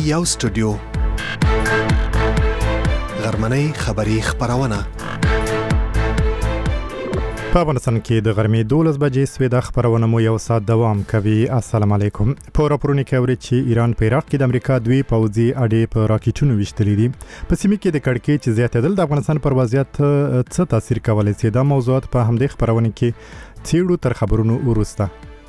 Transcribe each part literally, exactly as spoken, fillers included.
یو سټوډیو غرمنۍ خبری خبرونه په افغانستان کې د غرمې دولس بجې سوي د خبرونه مو یو ساعت دوام کوي. السلام علیکم. په راپورونو کې اوري چې ایران په عراق کې د امریکا دوی پوځي اډې په راکټونو وشتلې دي. په سیمه کې د کړکۍ چې زیاتېدل د افغانستان پر وضعیت څه تاثیر کولی شي؟ دا موضوعات په همدې خبرونه کې څیړو تر خبرونو وروسته.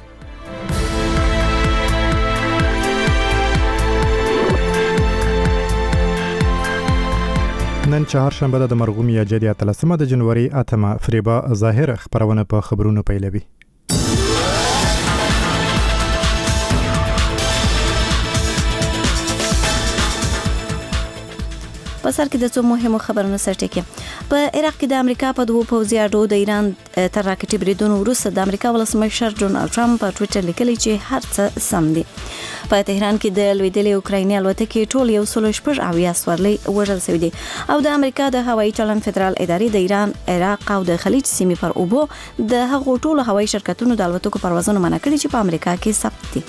نن چهارشنبه د مرغوم یا جدي اتلسمه د جنوري اتمه فریبا ظاهر خبرونه په خبرونو پیلوي. په سر کې د څو مهمو خبرونو سرټکی. په عراق کې د امریکا په دوه پوځي اډو د ایران تر راکټي بریدونو وروسته د امریکا ولسمشر ډونالد ټرمپ په ټوئیټر لیکلي چې هر څه سم دي. په تهران کې د لویدلې اوکرایني الوتکې ټول یو سل شپږ اویا سورلۍ وژل شوی دي او د امریکا د هوایي چلند فدرال ادارې د ایران، عراق او د خلیج سیمې پر اوبو د هغو ټولو هوایي شرکتونو د الوتکو پروازونه منع کړي چې په امریکا کې ثبت دي.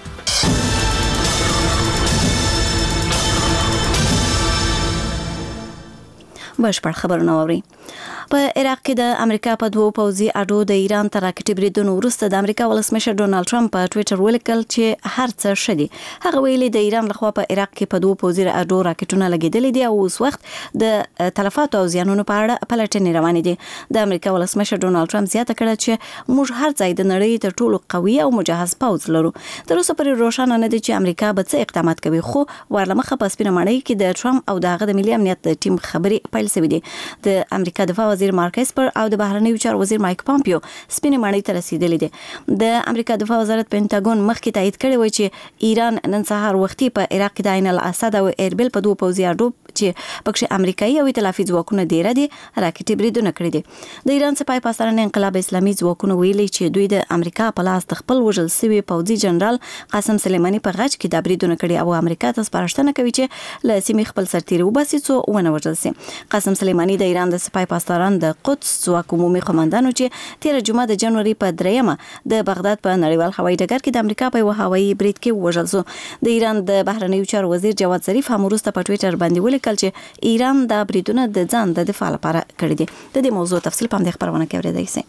بشپړ خبرونه اوري. په عراق کې د امریکا په دوه پوځي اډو د ایران تر راکټي بریدونو وروسته د امریکا ولسمشر ډونالد ټرمپ په ټوئیټر ولیکل چې هر څه شدي. هغه ویلي د ایران لخوا په عراق کې په دوه پوځي اډو راکټونه لګیدلې دي او اوس وخت د تلفاتو او زیانونو په اړه پلټنې روانې دي. د امریکا ولسمشر ډونالد ټرمپ زیاته کړه چې موږ هر ځای د نړۍ تر ټولو قوي او مجهز پوځ لرو. تر اوسه پورې روښانه نه دي چې امریکا به څه اقدامات کوي، خو ورلمخه په سپینه ماڼۍ کې د ټرمپ او دغه د ملي امنیت ټیم خبري پیل شوې دي. د امریکا دفاع وزیر مارک اسپر او د بهرنیو چارو وزیر مایک پامپیو سپینه ماڼۍ ته رسیدلي دي. د امریکا دفاع وزارت پینټاګون مخکې تایید کړی و چې ایران نن سهار وختي په عراق کې د عین الاسد او اربیل په دوه پوځي اډو چې پکې امریکایي او ائتلافي ځواکونه ډیره دي راکټي بریدونه کړی دي. د ایران سپاه پاسداران انقلاب اسلامي ځواکونه ویلي چې دوی د امریکا په لاس د خپل وژل شوی پوځي جنرال قاسم سلیماني په غچ کې د بریدونه کړي او امریکا ته سپارښتنه کوي چې له سیمې خپل سرتیري وباسي څو ونه وژل شي. قاسم سلیماني د ایران د سپاه پاسداران د قدس ځواک عمومي قوماندانو چې تیر جمعه د جنوري په دریمه د بغداد په نړیوال هوایي ډګر کې د امریکا په یو هوایي برید کې وژل شو. د ایران د بهرنیو چارو وزیر جواد ظریف هم وروسته په ټوئیټر باندې ولیکل چې ایران دا بریدونه د ځان د دفاع لپاره کړی دي. د دې موضوع تفصیل په دې خبرونه کې اورېدای شئ.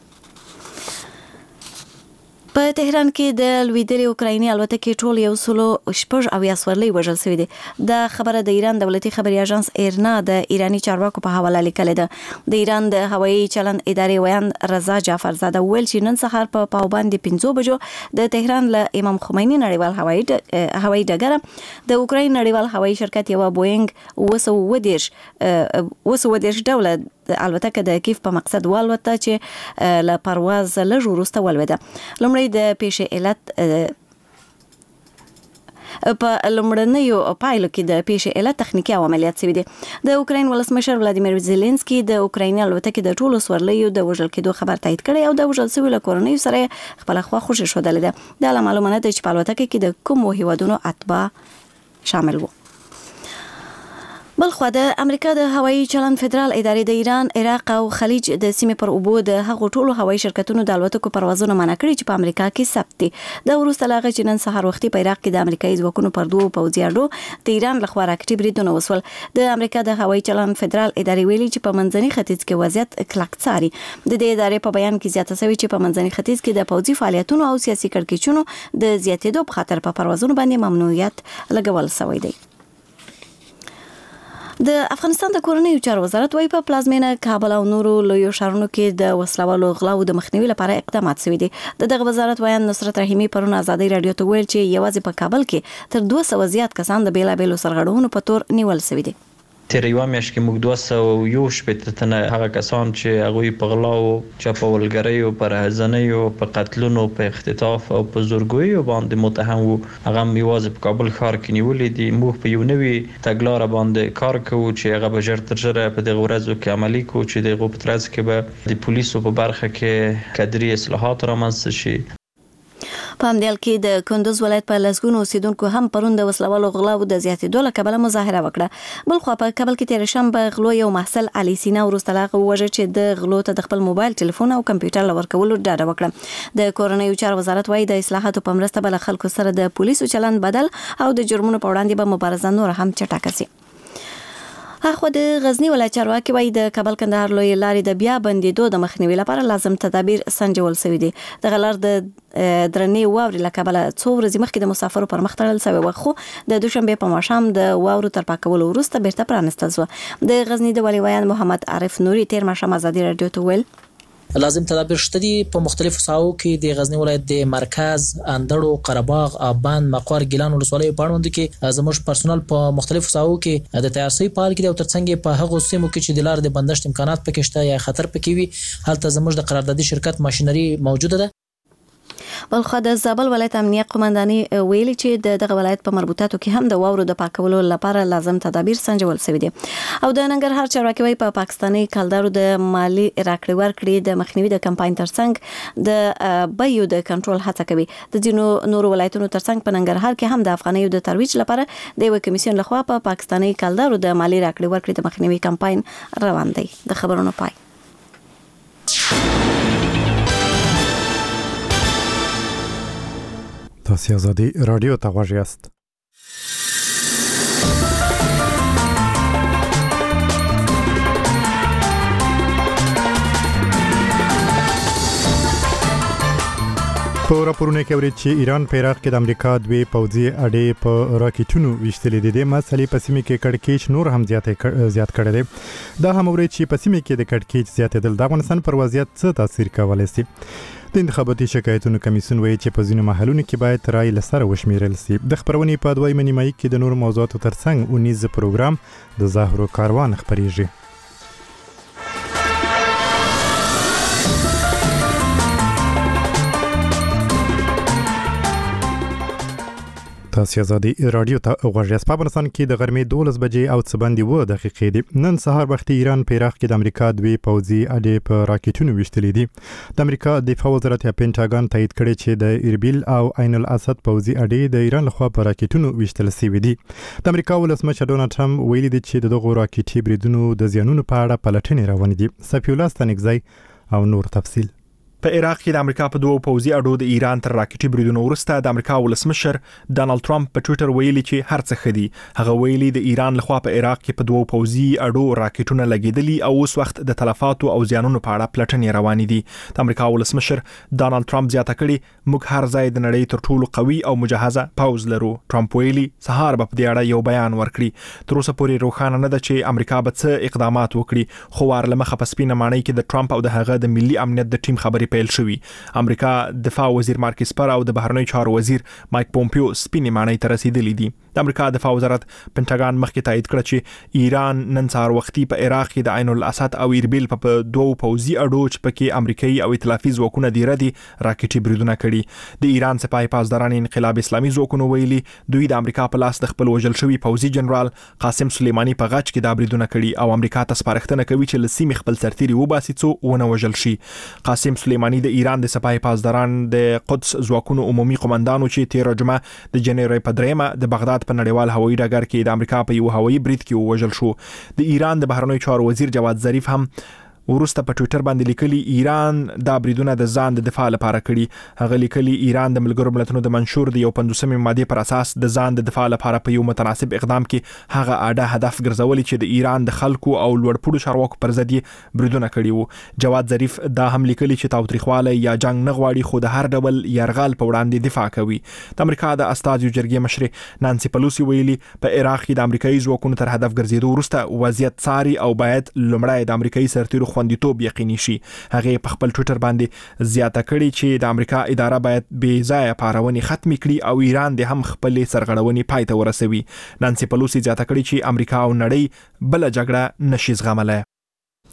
په تهران کې د لویدلې اوکرایني الوتکې ټول یو سل شپږ اویا سورلۍ وژل شوی دي. دا خبره د ایران دولتي خبري اژانس ایرنا د ایرانی چارواکو په حواله لیکلې ده. د ایران د هوایي چلند ادارې ویان رضا جعفرزاده ویل چې نن سهار په پاوبند پنځو بجو د تهران له امام خمیني نړیوال هوایي هوایي ډګر د اوکراین نړیوال هوایي شرکت یو بوینګ اوه سوه اوه دېرش اوه سوه اوه دېرش ډوله الوتکه د کیف په مقصد والوته چې له پرواز لږ وروسته ولوېده. لومړی د پیښې علت په لومړنیو پایلو کې د پیښې علت تخنیکی عملیات شوي دي. د اوکراین ولسمشر ولادیمیر زيلنسکي د اوکرایني الوتکې د ټولو سورلیو د وژل کېدو خبر تایید کړی او د وژل شویو له کورنیو سره خپل خواخوږي ښودلې ده. دا له معلومه نه ده چې په الوتکه کې د کومو هیوادونو اتباع شامل وو. بلخوا د امریکا د هوایي چلند فدرال ادارې د ایران، عراق او خلیج د سیمې پر اوبو د هغو ټولو هوایي شرکتونو د الوتکو پروازونه منع کړي چې په امریکا کې ثبت دي. دا وروسته له هغه چې نن سهار وختي په عراق کې د امریکایي ځواکونو پر دوه پوځي اډو د ایران لخوا راکټي بریدونه وشول. د امریکا د هوایي چلند فدرال ادارې ویلي چې په منځني ختیځ کې وضعیت کلک څاري. د دې ادارې په بیان کې زیاته شوی چې په منځني ختیځ کې د پوځي فعالیتونو او سیاسي کړکېچونو د زیاتېدو په خاطر په پروازونو باندې ممنوعیت لګول شوی دی. د افغانستان د کورنیو چارو وزارت وايي په پلازمینه کابل او نورو لویو ښارونو کې د وسلوالو غلاو د مخنیوي لپاره اقدامات شوي دي. د دغه وزارت وایي نصرت رحیمي پرون ازادي رادیو ته ویل چې یوازې په کابل کې تر دوه سوه زیات کسان د بیلابېلو سرغړونو په تور نیول شوي دي. تیر یو میاشت کې موږ دوه سوه یو شپېته تنه هغه کسان چې هغوی په غلاو، چپاولګریو، پرهزنیو، په قتلونو، په اختطاف او په زورګوییو باندې متهم وو، هغه یوازې په کابل ښار کې نیولې دي. موږ په یو نوي تګلاره باندې کار کوو چې هغه به ژر تر ژره په دغه ورځو کې عملي کوو چې دغه په ترڅ کې به د پولیسو په برخه کې کادري اصلاحات رامنځته شي. په همدې حال کې د کندوز ولایت په لسګونو اوسیدونکو هم پرون د وسلوالو غلاو د زیاتېدو له کبله مظاهره وکړه. بل خو په کابل کې تیر شنبه غلو یو محصل علي سینا وروسته لا ووژه چې د غلو ته د خپل موبایل ټلیفون او کمپیوټر ورکولو ډاډ وکړه. د کورنیو چارو وزارت وايي د اصلاحاتو په مرسته بل خلکو سره د پولیسو چلند بدل او د جرمونو په وړاندې به مبارزه نور هم چټکه شي. اخو د غزنی ولایت چارواکي وايي د کابل کندهار لوی لارې د بیا بندیدو د مخنیوي لپاره لازم تدابیر سنجول شوي دي. د غلار د درنې واوري له کابل څو ورځې مخکې د مسافرو پر مخ تړل شوی و، خو د دوشنبه په ماښام د واورو تر پاکولو وروسته بیرته پرانستل شو. د غزنی د والي ویان محمد عارف نوري تیر ماښام ازادي رادیو ته ویل لازم تدابیر شته دي په مختلفو ساحو کې د غزنی ولایت د مرکز، اندړو، قره‌باغ، ابان، مقر، ګیلان ولسوالۍ په اړوند کې زموږ پرسونل په مختلفو ساحو کې د تیارسي پال کې او ترڅنګ په هغه سیمو کې چې د لار د بندښت امکانات پکې شته یا خطر پکې وي هلته زموږ د قراردادي شرکت ماشينري موجوده ده. بلخو د زابل ولایت امنیه قومنداني ویلي چې د دغه ولایت په مربوطاتو کې هم د واورو د پاکولو لپاره لازم تدابیر سنجول شوي دي. او د ننګرهار چارواکي وايي په پاکستاني کلدارو د مالی راکړې ورکړې د مخنیوي د کمپاین ترڅنګ د بیو د کنټرول هڅه کوي. د ځینو نورو ولایتونو ترڅنګ په ننګرهار کې هم د افغانیو د ترویج لپاره د یو کمیسیون لخوا په پاکستاني کلدارو د مالی راکړې ورکړې د مخنیوي کمپاین روان دی. د خبرونو پای. تاسو ازادي رادیو ته غوږ یاست. په راپورونه کې ورته چې ایران په عراق کې د امریکا دوی پوځي اډې په راکټونو وشتلې دي. د مسلې په سیمه کې کډکېچ نور هم زیاتې زیات کړي دي. دا هم ورته چې په سیمه کې د کډکېچ زیاتېدل د افغانستان پر وضعیت څه تاثیر کولای شي. د انتخاباتي شکایتونو کمیسیون وایي چې په ځینو محلونو کې باید رای لسره وشمیرل شي. د خبرونې په دویمه نیمایي کې د نور موضوعاتو ترڅنګ اونیز پروګرام د زهرو کاروان خبريږي. تاسو ازادي رادیو ته غوږ یاست. په افغانستان کې د غرمې دولس بجې او څه باندې و دقیقې دي. نن سهار وخت ایران په عراق کې د امریکا دوی پوځي اډې په راکټونو وشتلې دي. د امریکا دفاع وزارت یا پینټاګون تایید کړی چې د اربیل او عین الاسد پوځي اډې د ایران لخوا په راکټونو وشتل شوي دي. د امریکا ولسمشر ډونالد ټرمپ ویلي دی چې دغه راکټي بریدونو د زیانونو په اړه پلټنې روانې دي. صفی الله ستنګزی او نور تفصیل. په عراق کې د امریکا په دوه پوځي اډو د ایران تر راکټي بریدونو وروسته د امریکا ولسمشر ډونالد ټرمپ په ټوئیټر ویلي چې هر څه خدي. هغه ویلي د ایران لخوا په عراق کې په دوه پوځي اډو راکټونه لګیدلي او اوس وخت د تلفاتو او زیانونو په اړه پلټنې روانې دي. د امریکا ولسمشر ډونالد ټرمپ زیاته کړي موږ هر ځای د نړۍ تر ټولو قوي او مجهزه پوځ لرو. ټرمپ ویلي سهار په دې اړه یو بیان ورکړي. تر اوسه پورې روښانه نه ده چې امریکا به څه اقدامات وکړي، خو ورلمخه په سپینه مانۍ کې د ټرمپ او د هغه د ملي امنیت د ټیم خبرې پیل شوې. امریکا دفاع وزیر مارک اسپر او د بهرنیو چارو وزیر مایک پومپیو سپینې مانۍ ته رسیدلي دي. د امریکا دفاع وزارت پینټاګون مخکې تایید کړ چې ایران نن سهار وختي په عراق کې د عین الاسد او اربیل په دوه پوځي اډو چې پکې امریکایي او ائتلافي ځواکونه دی ردي راکټي بریدونه کړي. د ایران سپاه پاسداران انقلاب اسلامي ځواکونو ویلي دوی د امریکا په لاس د خپل وژل شوی پوځي جنرال قاسم سلیمانی په غچ کې د بریدونه کړي او امریکا ته سپارښتنه کوي چې لسیمې خپل سرتیري وباسي څو ونه وژل شي. قاسم سلیمانی د ایران د سپاه پاسداران د قدس ځواکونو عمومي قومندانو چې تیر جمعه د جنوري په دریمه د بغداد په نړیوال هوایي ډګر کې د امریکا په یو هوایي برید کې وژل شو. د ایران د بهرنیو چارو وزیر جواد ظریف هم ورسته په ټوئیټر باندې لیکلي ایران دا بریدونه د ځان د دفاع لپاره کړي. هغه لیکلي ایران د ملګرو ملتونو د منشور د یو پنځوسمې ماده پر اساس د ځان د دفاع لپاره په یو متناسب اقدام کې هغه اډه هدف ګرځولي چې د ایران د خلکو او لوړپوړو چارواکو پر ضد بریدونه کړي وو. جواد ظریف دا هم لیکلي چې تاوتریخواله یا جنگ نه غواړي خو د هر ډول یرغل په وړاندې دفاع کوي. د امریکا د استازو جرګې مشر نانسي پلوسی ویلي په عراق کې د امریکایي ځواکونو تر هدف ګرځېدو وروسته وضعیت څاري او باید لومړی د امریکایي سرتیرو خوندیتوب یقیني شي. هغه په خپل ټوئیټر باندې زیاته کړي چې د امریکا اداره باید بې ځایه پارونې ختم کړي او ایران د هم خپل سرغړونې پای ته ورسوي. نانسي پلوسی زیاته کړي چې امریکا او نړۍ بل جګړه نشي زغملای.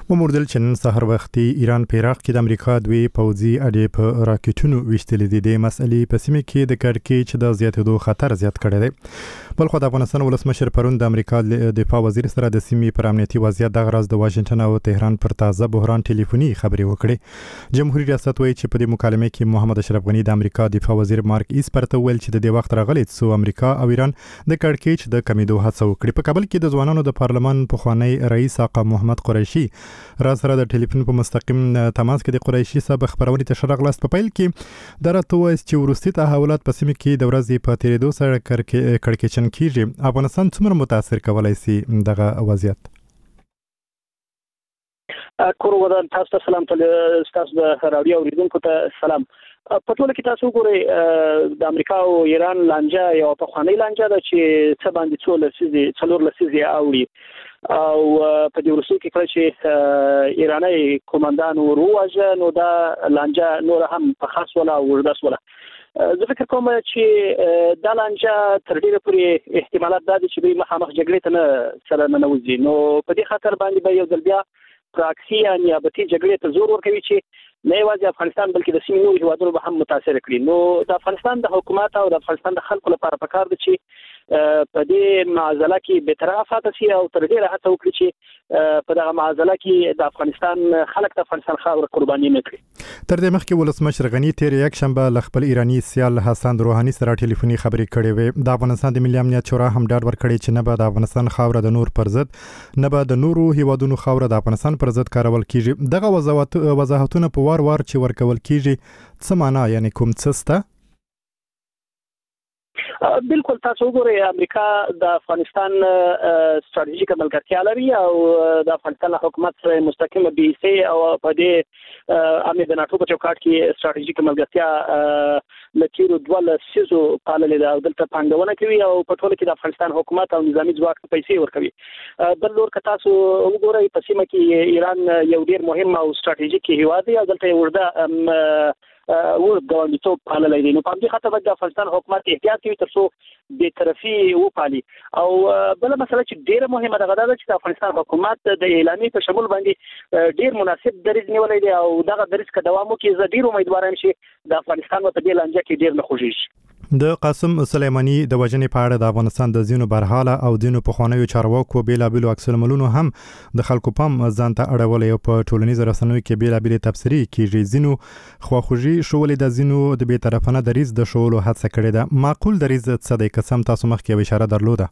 وموردل چې نن سهار وختي ایران په عراق کې د امریکا دوی پوځي اډې په راکټونو ویشتلې دي. د مسئلې په سیمه کې د کړکېچ د زیاتېدو خطر زیات کړی دی. بلخو د افغانستان ولسمشر پرون د امریکا دفاع وزیر سره د سیمې پر امنیتي وضعیت د غرض د واشنگټن او تهران پر تازه بحران ټلیفوني خبرې وکړې. جمهوریت ریاست وایي چې په دې مکالمه کې محمد اشرف غنی د امریکا دفاع وزیر مارک ایسپر ته ویل چې د دې وخت راغلی څو امریکا او ایران د کړکېچ د کمیدو هڅه وکړي. په کابل کې د ځوانانو د پارلمان پخوانی رئیس آقا محمد قریشي را سره د ټلیفون په مستقیم تماس کې د قریشي صاحب خبرونې ته شرغلاست. په پیل کې درته وایي چې وروستي تحولات په سیمه کې د ورځې په تیریدو سره کړکېچن کیږي. افغانستان څومره متاثر کولای شي دغه وضعیت؟ کور ودان تاسو ته سلام ته تاسو د راډیو اوریدونکو ته سلام. په ټول کې تاسو ګورئ د امریکا او ایران لانجه یو په خوانی لانجه ده چې څه باندې څو لسیزي څلور لسیزي اوړي او په دې ورسو کې کله چې ایرانی کمانډان وروجه نو دا لانجه نور هم په خاص ولا ورداس ولا زه فکر کوم چې دا لانجه تر ډیره پورې احتمالات دا دي چې به مخامخ جګړې ته نه سره نه نوځي. نو په دې خاطر باندې به یو ځل بیا پراکسي یا نیابتي جګړې ته زور ورکوي چې نه یوازې افغانستان بلکې د سیمې نورو هیوادونو به هم متاثر کړي. نو د افغانستان د حکومت او د افغانستان د خلکو لپاره پکار دي چې په دې معضله کې به طرفه تاسي او تر ډیره هڅه وکړي چې په دغه معضله کې د افغانستان خلک د افغانستان خاور قرباني نه کړي. تر دې مخکې ولسمشر غنی تیر یک شنبه ل خپل ایرانی سیال حسن روحاني سره ټلیفوني خبرې کړې وې. د افغانستان د ملي امنیت شورا هم ډاډ ورکړی چې نه به د افغانستان خاور د نور پر ضد نه به د نورو هیوادونو خاور د افغانستان پر ضد کارول کیږي. دغه وضاحتونه په وار وار چې ورکول کیږي څه معنا یعنی کوم څه سته؟ بالکل تاسو وګورئ امریکا د افغانستان ستراتیژیک ملګرتیا لري او د افغانستان حکومت سره مستقیمه بیسي او په دې امنیت د ناتو په چوکاټ کې ستراتیژیک ملګرتیا لکیرو دوله سيزو پاللې او دلته پانګونه کوي او په ټول کې د افغانستان حکومت او نظامی ځواک پیسې ورکوي. بل لور که تاسو وګورئ په سیمه کې ایران یو ډیر مهم او ستراتیژیک هیواد دی او دلته ورده ور ګاونډیتوب پاللای دي. نو په دې خاطر د افغانستان حکومت احتیاط کوي ترڅو د طرفي و پالي. او بل مسله چې ډیره مهمه ده غواړي چې د افغانستان حکومت د اعلامي په شمول باندې ډیر مناسب دریځ نیولای دی او دغه دریځ که دوام وکړي زه ډیر امیدوار یم چې د افغانستان په دې لانجه کې ډیر نه خوږیږي. د قاسم سلیمانی د وژنې په اړه د افغانستان د ځینو برحاله او ځینو پخوانیو چارواکو بیلابیلو عکس العملونو هم د خلکو پام ځان ته اړولی او په ټولنیزو رسنیو کې بیلابیلې تبصرې کیږي. ځینو خواخوږي شولې د ځینو د بیطرفانه دریځ د شولو هڅه کړې ده. معقول دریځ څه دی که سم تاسو مخکې یو اشاره درلوده؟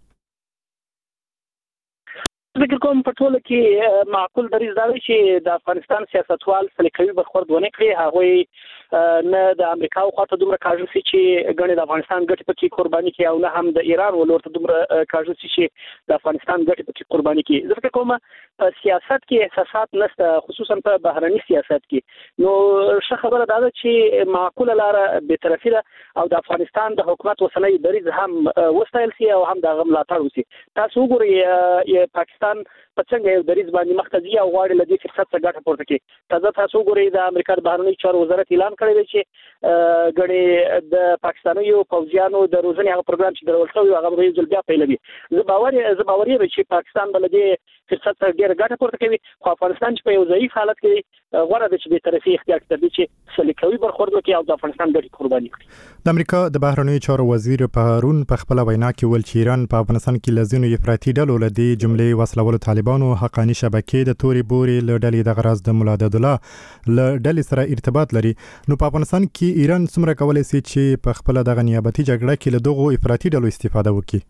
فکر کوم په ټول کې معقول دریځ دا دی چې د افغانستان سیاستوال سلیقوي برخورد ونه کړي. هغوی نه د امریکا خواته دومره کاږي چې غني د افغانستان ګټې پکې قرباني کوي او نه هم د ایران ولورته دومره کاږي چې د افغانستان ګټې پکې قرباني کوي. زه فکر کوم په سیاست کې احساسات نشته خصوصا په بهرني سیاست کې. نو ښه خبره ده چې معقوله لار به طرفي ده او د افغانستان د حکومت وسنۍ دریځ هم وستایل سي او هم د ملاتړ وسی. تاسو وګورئ پاکستان په څنګه یو دریځ باندې مختزي او غواړي لدی فرصت څخه ګټه پورته کړي. تازه تاسو وګورئ د امریکا د بهرنی چارو وزارت اعلان کړی دی چې غړي د پاکستانیو پوځیانو د روزنې هغه پروګرام چې درول شوی هغه به یې بیا پیلوي. زه باور زه باور یم چې پاکستان بلدي فرصت څخه ډیر ګټه پورته کوي. خو افغانستان چې په یو ضعیف حالت کې غوړه د چې به طرفي اختیار کړي چې سلیقوي برخورد وکړي او د افغانستان ګټې قرباني کړي. د امریکا د بهرنی چارو وزیر پهرون په خپل وینا کې ویل چې ایران په افغانستان کې لزینو افراطي ډلو لدی جملې وسلول طالبانو حقانی شبکې د توري بوري له ډلې د غرض د مولا عبدالله له ډلې سره ارتباط لري. نو په افغانستان کې ایران څومره کولای شي چې په خپل دغه نیابتي جګړه کې له دغو افراطي ډلو استفاده وکړي؟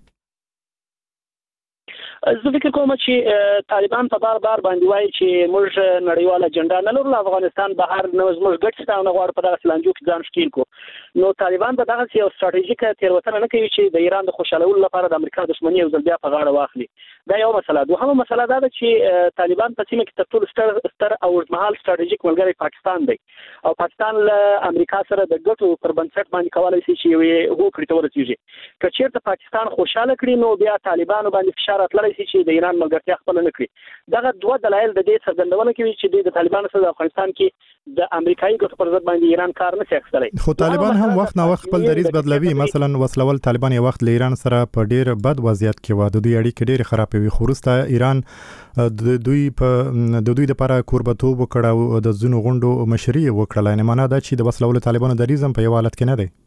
زه فکر کوم چې طالبان په بار بار باندې وایي چې موږ نړیواله اجنډا نه لرو، افغانستان بهر نه زموږ ګټ څه نه غواړي په دغه سلانجو کې ځان ښکیل کو. نو طالبان په دغه یو ستراتیژیک تیروتنه نه کوي چې د ایران د خوشالولو لپاره د امریکا دښمنۍ یو ځل بیا په غاړه واخلي. دا یو مسله ده. دوهمه مسله دا ده چې طالبان په سیمه کې تر ټولو ستر ستر او اوږدمهال ستراتیژیک ملګری پاکستان دی او پاکستان له امریکا سره د ګټو پر بنسټ باندې کولای شي چې یو هو کړی ته ورسیږي. که چیرته پاکستان خوشاله کړي نو بیا طالبانو باندې فشار اتللی کولای شي چې د ایران ملګرتیا خپل نه کړي دغه دوه دلایل د دې څرګندونه کوي چې د طالبانو سره د افغانستان کې د امریکایي ګټو پر ضد باندې ایران کار نه شي اخیستلی. خو طالبان هم وخت نه وخت خپل دریځ بدلوي. مثلا وسلول طالبان یو وخت له ایران سره په ډیر بد وضعیت کې و، د دوی اړیکې ډېرې خرابې وي، خو وروسته ایران د دوی په د دوی لپاره کوربتوب وکړ او د ځینو غونډو مشري وکړه. یعنې معنا دا چې د وسلول طالبانو دریځ هم په یو حالت کې نه دی.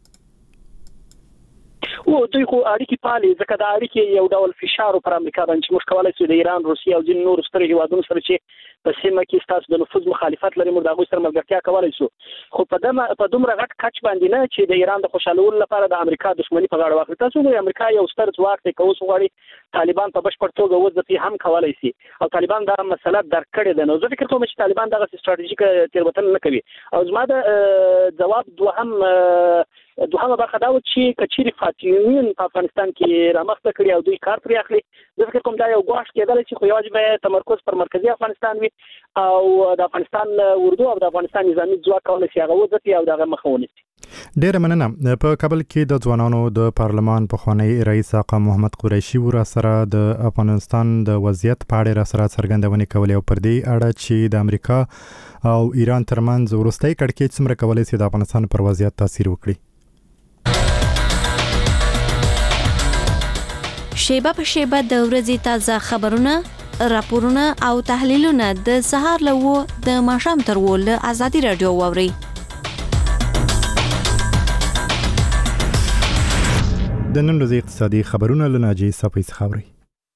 او دوی خو اړیکې پالي ځکه دا اړیکې یو ډول فشار پر امریکا باندې چې موږ کولای شو د ایران، روسیې او ځینو نورو سترو هیوادونو سره چې په سیمه کې ستاسو د نفوذ مخالفت لري موږ د هغوی سره ملګرتیا کولای شو، خو په دمه په دومره غټ کچ باندې نه چې د ایران د خوشحالولو لپاره د امریکا دښمني په غاړه واخلي. تاسو د امریکا یو ستر ځواک دی، که اوس غواړي طالبان په بشپړ توګه وځپي هم کولای شي او طالبان دا مسله درک کړې ده. نو زه فکر کوم چې طالبان دغه ستراتیژیک تېروتنه نه کوي. او زما د ځواب دوهم دوهمه برخه دا و چې کچيري فاطمیون په افغانستان کې رامخته کړي او دوی کار پرې اخلي. زه فکر کوم دا یو ګواښ کېدل چې خو یوازې تمرکز پر مرکزی افغانستان وي او د افغانستان اردو او د افغانستان نظامی ځواک کولای شي هغه وځي او دغه مخه ونیسي. ډېر مننه. په کابل کې د ځوانانو د پارلمان پخوانی رئیس آقا محمد قریشي ور سره د افغانستان د وضعیت په اړه را سره څرګندونې کولې او پر دې اړه چې د امریکا او ایران ترمنځ وروستۍ کړکېچ څومره کولای شي د افغانستان پر وضعیت تاثیر وکړي. شیبه په شیبه د ورځې تازه خبرونه، راپورونه او تحلیلونه د سهار له و د ماښام تر و له ازادي رادیو واوري. د نن ورځې اقتصادي خبرونه له ناجي صفي څخه اوري.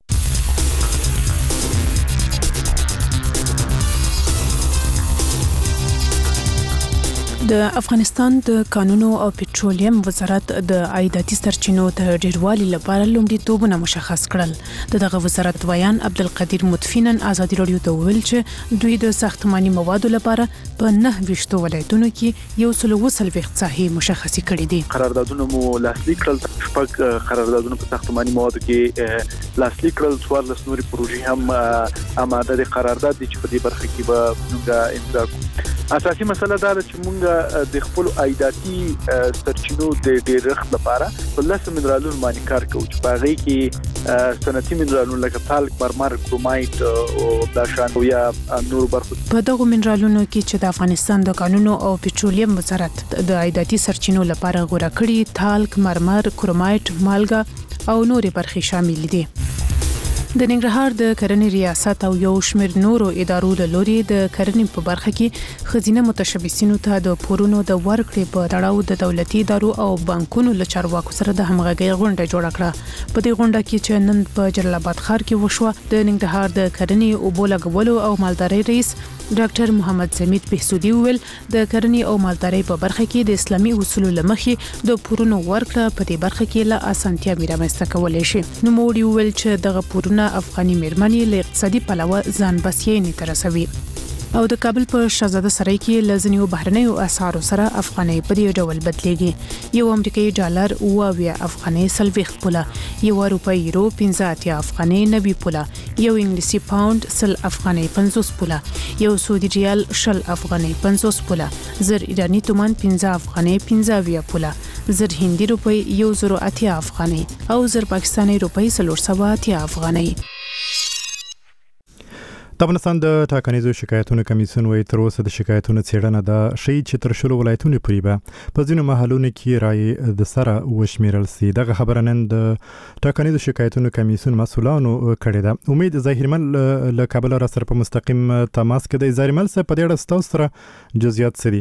د افغانستان د کانونو او پټرولیم وزارت د عایداتي سرچینو د ډیروالي لپاره لومړیتوبونه مشخص کړل. دغه وزارت ویان عبدالقدیر متفینن ازادي رادیو ته ویل چې دوی د ساختماني موادو لپاره په نه ویشتو ولایتونو کې یو سل او څلوېښت ساحې مشخصې کړې دي. قراردادونه مو لاسلیک کړل، شپږ قراردادونه په ساختماني موادو کې لاسلیک کړل، څوارلس نورې پروژې هم آماده دي. قرارداد دي چې په دې برخه کې به موږ امضا کوو. اساسي مسله دا ده چې موږ د خپل عایداتي سرچینو د ډیرښت لپاره په لاسو منرالونو باندې کار کوو چې په هغه کې صنعتي منرالونه لکه تالک، مرمر، کرومایټ او داشان او یا نور برخو. په دغه منرالونو کې چې د افغانستان د کانونو او پټرولیم وزارت د عایداتي سرچینو لپاره غوړه کړي تالک، مرمر، کرومایټ، مالګه او نورې برخې شامل دي. د ننګرهار د کرنې ریاست او یو شمېر نورو ادارو له لوري د کرنې په برخه کې خزینه متشبثینو ته د پورونو د ورکړې په تړاو د دولتي ادارو او بانکونو له چارواکو سره د همغږۍ غونډه جوړه کړه. په دې غونډه کې چې نن په جلال آباد ښار کې وشوه، د ننګرهار د کرنې او اوبو لګولو او مالدارۍ رئیس ډاکټر محمد زمید بهسودي ویل د کرنې او مالدارۍ په برخه کې د اسلامي اصولو لمخې د پورونو ورکړه په دې برخه کې له اسانتیا رامنځته کولای شي. نو موږ ویل چې دغه پورونه افغاني میرمنې له اقتصادي پلوه ځان بسیاینې ته رسوي. او د کابل په شهزاده سرای کې لزنیو بهرنیو اسعارو سره افغاني په دې ډول بدلېږي. یو امریکایي ډالر اوه افغاني سلويخت پوله، یو روپۍ یورو پنځه اتیا افغاني نوي پوله، یو انګلیسي پاوند سل افغاني پنځوس پوله، یو سعودي ریال شل افغاني پنځوس پوله، زر ایرانی تومان پنځه افغاني پنځه پوله، زر هندي روپۍ یو زر اتیا افغاني او زر پاکستاني روپۍ څلور سوه اتیا افغاني. د افغانستان د ټاکنیزو شکایتونو کمیسیون وايي تر اوسه د شکایتونو څېړنه د شي چې تر شلو ولایتونو پورې به په ځینو محلونو کې رایې د سره وشمیرل سي. دغه خبره نن د ټاکنیزو شکایتونو کمیسیون مسؤلانو کړې ده. امید ظاهرمل له کابل را سره په مستقیم تماس کې دی. ظاهرمل څه په دې اړه ستاسو سره جزئیات څه دي؟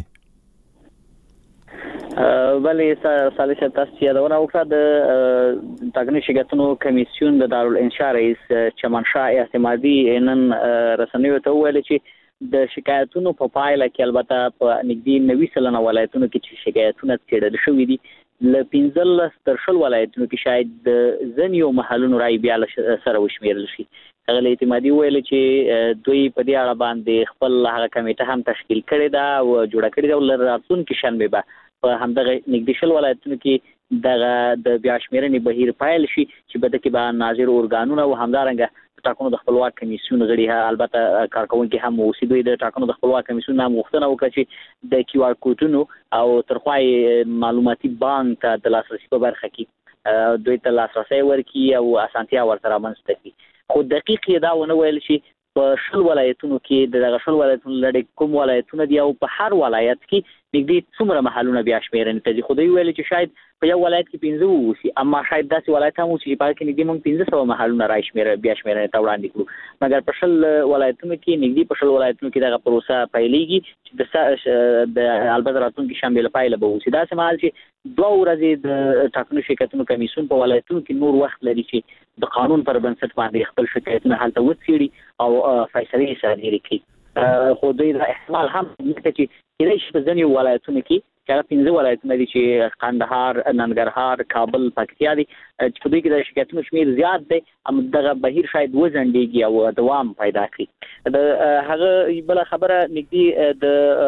بلې صالح تاسو چې یادونه وکړه د ټاکنیز شکایتونو کمیسیون د دارالانشا رئیس چمن شاه اعتمادي نن رسنیو ته وویل چې د شکایتونو په پایله کې البته په نږدې نوي سلنه ولایتونو کې چې شکایتونه څېړل شوي دي له پنځلس تر شل ولایتونو کې شاید د ځینو محلونو رایې بیا سره وشمیرل شي. هغه اعتمادي ویل چې دوی په دې اړه باندې خپل هغه کمیټه هم تشکیل کړې ده او جوړه کړې ده او راتلونکي شنبه به په همدغه نږدې شل ولایتونو کې دغه د بیا شمیرنې بهیر پیل شي چې په دې کې به ناظر ارګانونه او همدارنګه ټاکنو د خپلواک کمیسیون غړي البته کارکونکي هم اوسې دوی د ټاکنو د خپلواک کمیسیون هم غوښتنه وکړه چې د کیو آر کوډونو او ترخوای معلوماتي بانک ته د لاسرسي په برخه کې دوی ته لاسرسي ورکړي او اسانتیا ورته رامنځته کړي. خو دقیق دا ونه ویل شي په شل ولایتونو کې د شل ولایتونو لړۍ کوم ولایتونه دی او په هر ولایت کې نږدې څومره محلونه بیا شمیرنه ته دي. خو دوی ویل چې شاید په یو ولایت کې پنځه ووسی، اما شاید داسې ولایت هم وسی چې په کې نږدې موږ پنځه سوه محلونه را شمیره بیا شمیرنه ته وړاندې کړو، مګر په شل ولایتونو کې نږدې په شل ولایتونو کې دغه پروسه پیلېږي چې د البته راتلونکي شنبه پایله به وسی. داسې مهال چې دوه ورځې د ټاکنو شرکتونو کمیسیون په ولایتونو کې نور وخت لري چې د قانون پر بنسټ باندې خپل شکایتونه هلته وڅېړي او فیصلې صادرې کړي. خو دوی دا احتمال هم نشته چې کله چې په ځینو ولایتونو کې چې هغه پنځه ولایتونه دي چې قندهار، ننګرهار، کابل، پکتیا دي چې په دوی کې د شکایتونو شمېر زیات دی، هم دغه بهیر شاید وځنډېږي او دوام پیدا کړي. د هغه بله خبره نږدې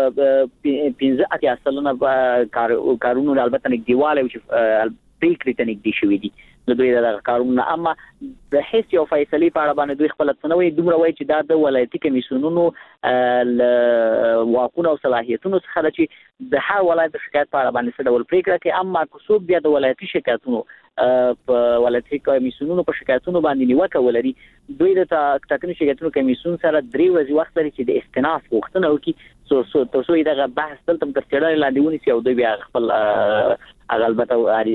د پنځه اتیا سلنه کارونو البته نږدېوالی چې پریکړې ته نږدې شوي دي د دوی دغه کارونه، اما د هیڅ یو فیصلې په اړه باندې دوی خپله څه نه وایي. دومره وایي چې دا د ولایتي کمیسیونونو له واکونو او صلاحیتونو څخه ده چې د هر ولایت د شکایت په اړه باندې څه ډول پریکړه کوي. اما که څوک بیا د ولایتي شکایتونو په ولایتي کمیسیونونو په شکایتونو باندې نیوکه ولري، دوی د ټاکنو شرکتونو کمیسیون سره درې ورځې وخت لري چې د استئناف غوښتنه وکړي تر څو دغه بحث دلته تر څېړنې لاندې ونیسي او دوی بیا خپل هغه البته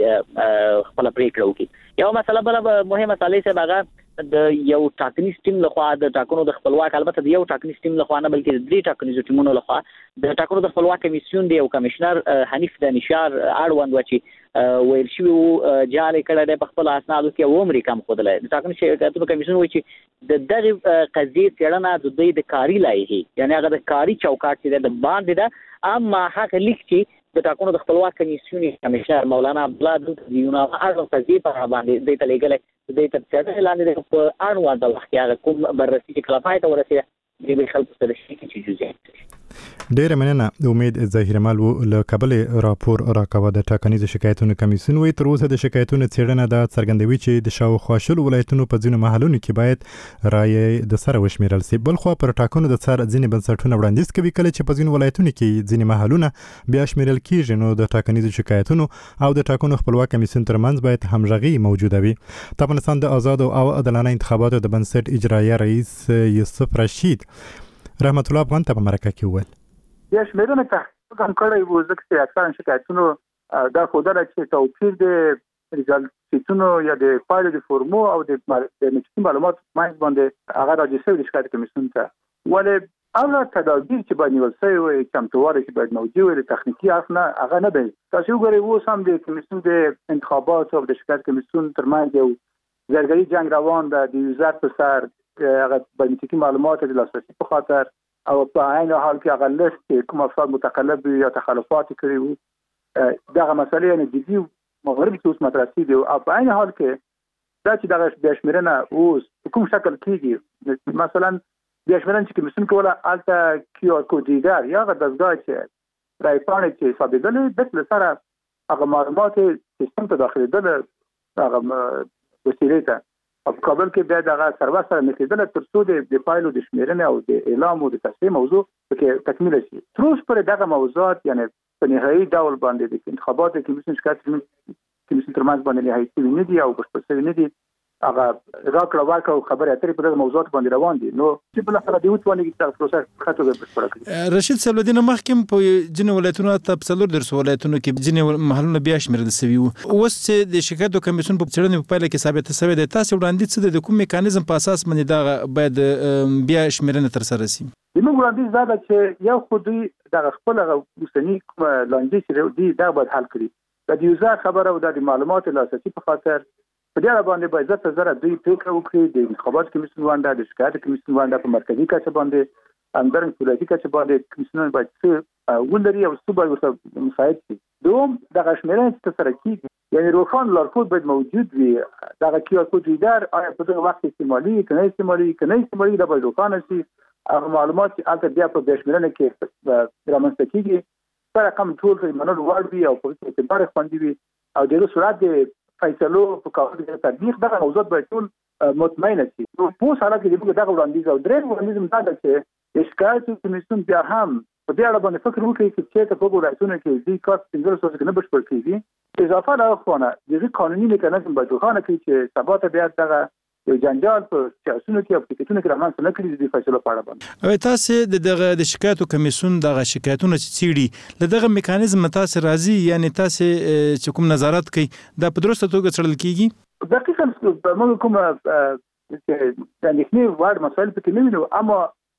خپله پرېکړه وکړي. یو مسله بله مهمه مسالې صاحب هغه د یو ټاکنیز ټیم لخوا د ټاکنو د خپلواک البته د یو ټاکنیز ټیم لخوا نه بلکې د درې ټاکنیزو ټیمونو لخوا د ټاکنو د خپلواک کمیسیون دی او کمشنر حنیف دانشار اړوند و چې ویل شوي وو جالې کړی دی په خپلو اسنادو کې او عمر یې کم ښودلی. د ټاکنو شرکتونو کمیسیون وایي چې د دغې قضیې څېړنه د دوی د کاري لایحې یعنې هغه د کاري چوکاټ چې دی د باندې ده، اما هغه لیک چې د ټاکنو د خپلواک کمیسیون کمشنر مولانا عبدالله دلته د یونا اړوند قضیې په اړه باندې دوی ته لیږلی، دوی ته څېړنې لاندې په اړوند وخت کې هغه کوم بررسي چې کله پای ته ورسېده دوی به خلکو سره شریکي چې جزئیات شي. ډیره مننه. امید ظاهر مال وو له کابل راپور راکاوه. د ټاکنیز شکایتونو کمیسیون وی تر اوسه د شکایتونو څېړنه د څرګندوي چې د شاوخوا شلو ولایتونو په ځینو محلونو کې باید رایې د سره وشمیرل شي. بل خو پر ټاکنو د څار ځینې بنسټونه وړاندیز کوي کله چې په ځینو ولایتونو کې ځینې محلونه بیا شمیرل کیږي، نو د ټاکنیز شکایتونو او د ټاکنو خپلواک کمیسیون ترمنځ باید همغږي موجوده وي. د افغانستان د آزاد او عادلانه انتخاباتو د بنسټ اجرایه رئیس یوسف رشید رحمت الله افغان ته په مرکه کې وویل بیا شمیرنه تحقیق هم کړی وو، ځکه چې اکثرا شکایتونو دا ښودله چې توپیر د ریزالټ شیټونو یا د پایلو د فورمو او د میټریکي معلوماتو په منځ باندې هغه راجع شوي د شکایت کمیسیون ته. ولې هغه تدابیر چې باید نیول شوی وي، چمتووالی چې باید موجود وي د تخنیکي اړخ نه هغه نه دی. تاسو وګورئ اوس هم د کمیسیون د انتخاباتو او د شکایت کمیسیون ترمنځ یو زرګري جنګ روان ده د یوزر په سر هغه بایومټریکي معلومات د لاسرسي په خاطر او په عین حال کې هغه لیست کوم افراد متقلب یا تخلفات کړي وو دغه مسئله یعنی جدي مغرب کې اوس مطرح شوي او په عین حال کې دا چې دغه بیا شمیرنه اوس په کوم شکل کېږي، مثلا بیا شمیرنه چې کمیسیون کوله هلته کیو آر کوډ ریډر یا هغه دستګاه چې رایپاڼې چې حسابېدلې دک له سره هغه معلومات سیستم ته داخلېدله هغه وسیلې ته او په کابل کې بیا دغه سرور سره نښلېدله تر څو د پایلو د شمیرنې او د اعلام او د تصحیح موضوع پکې تکمیله شي. تر اوسه پورې دغه موضوعات یعنې په نهایي ډول باندې د انتخاباتو کمیسیون شکایت کمیسیون ترمنځ باندې نهایي شوي نه دي او بشپړ شوي نه دي. هغه راکړه ورکړه او خبرې اترې په دغه موضوعات باندې روان دي، نو چې بالاخره دوی وتوانېږي چې دغه پروسه ښه توګه بشپړه کړي. رشید صاحب له دې نه مخکې په ځینو ولایتونو حتی په څلور درسو ولایتونو کې ځینې محلونه بیا شمیرل شوي وو. اوس چې د شکایتو کمیسیون په څېړنې په پایله کې ثابته شوې ده، تاسې وړاندیز څه دی د کوم میکانیزم په اساس باندې دغه باید بیا شمیرنه ترسره شي؟ زموږ وړاندیز دا ده چې یو خو دوی دغه خپل هغه اوسني کوم لاندې چې دي دا باید حل کړي. د یوزر خبره او د معلوماتو لاسرسي په خاطر په دې اړه باندې باید زه زره دوی پریکړه وکړي. د انتخاباتو کمیسیون ونده د شکایت کمیسیون ونده په مرکزي کچه باندې همدارنګه په ولایتي کچه باندې کمیسیونونه باید څه ولري او څه باید ورته مساعد شي. دوم دغه شمیرنه چې ترسره کېږي یعنې روښانه لارښود باید موجود وي. دغه کیو آر کوډ ریډر آیا په دغه وخت استعمالي که نه استعمالي که نه استعمالي دا باید روښانه شي. هغه معلومات چې هلته بیا په بیا شمیرنه کې رامنځته کېږي په رقم ټول ترې منلو وړ وي او په هېڅ اعتبار خوندي وي او د هغه سرعت د فیصلو په کاغذ کې تطبیق دغه موضوعات باید ټول مطمئنه شي. نو په اوس حالت کې موږ دغه وړاندیز او درېیم وړاندیز دا ده چې د شکایتو کمیسیون بیا هم په دې اړه باندې فکر وکړي چې چېرته په ولایتونو کې دې کار پنځلس ورځې کې نه بشپړ کېږي. اضافه له هغه خوا نه د هغې قانوني میکانیزم باید روښانه کړي چې سبا ته بیا دغه یو جنجال په سیاسونو کې او پکېټونو کې رامنځته نه کړي د فیصلو په اړه باندې. او تاسو د دغه د شکایتو کمیسیون دغه شکایتونه چې څیړي له دغه میکانیزم تاسو راضي یعنی تاسو چې کوم نظارت کوي دا په درسته توګه څرل کیږي؟ دقیقاً موږ کوم د اندېښنې وړ مسایل پکې نه وینو، اما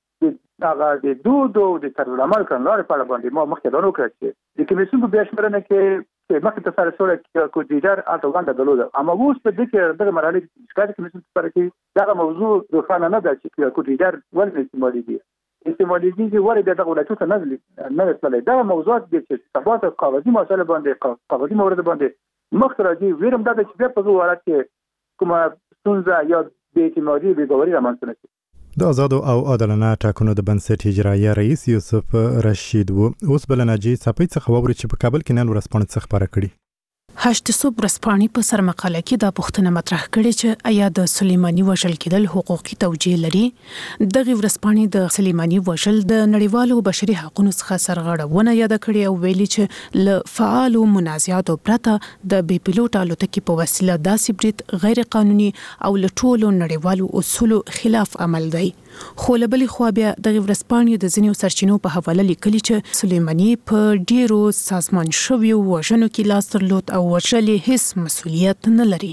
هغه د دود او د طرز العمل کړنلارې په اړه باندې ما مخکې اعلان وکړ چې د کمیسیون په بیا کې مخکې ته سره سره کوډیډر اته غونډه درلوده، اما اوس په دې کې دغه مرحله کې شکایت کمیسیون سره کې دا موضوع روښانه نه ده چې کوډیډر ولې استعمالېږي استعمالېږي ولې دغه ولایتونو ته نه نه وصلې. دا موضوعات د ثبات قواعدي مسایل باندې قواعدي موارد باندې مخ راځي. ویرم دا چې بیا په دغه حالت کې کومه ستونزه یا بې اعتمادي بې باوري رامنځته نه شي. د آزادو او عادلانه ټاکنو د بنسټ اجرایي رئیس یوسف رشید وو اوس بل ناجی صاحب څخه ووري چې په کابل کې نن ورسپانې څخه خبره کړي. هشت صوب رسپانی په سرمقاله کې دا پوښتنه مطرح کړې چې آیا د سلیمانی وژل کېدل حقوقي توجیه لري؟ دغه ورسپانی د سلیمانی وژل د نړیوالو بشري حقوقو څخه سرغړونه یاد کړې او ویلي چې ل فعال منازعاتو پرته د بي پيلوټ الوتکې په وسیله داسې برید غیر قانوني او له ټولو نړیوالو اصولو خلاف عمل دی. خو له بلې خوا بیا دغه ورسپانې د ځینو سرچینو په حواله لیکلي چې سلیمانی په ډیرو سازمان شویو وژنو کې لاس درلود او وژلې هیڅ مسؤلیت نه لري.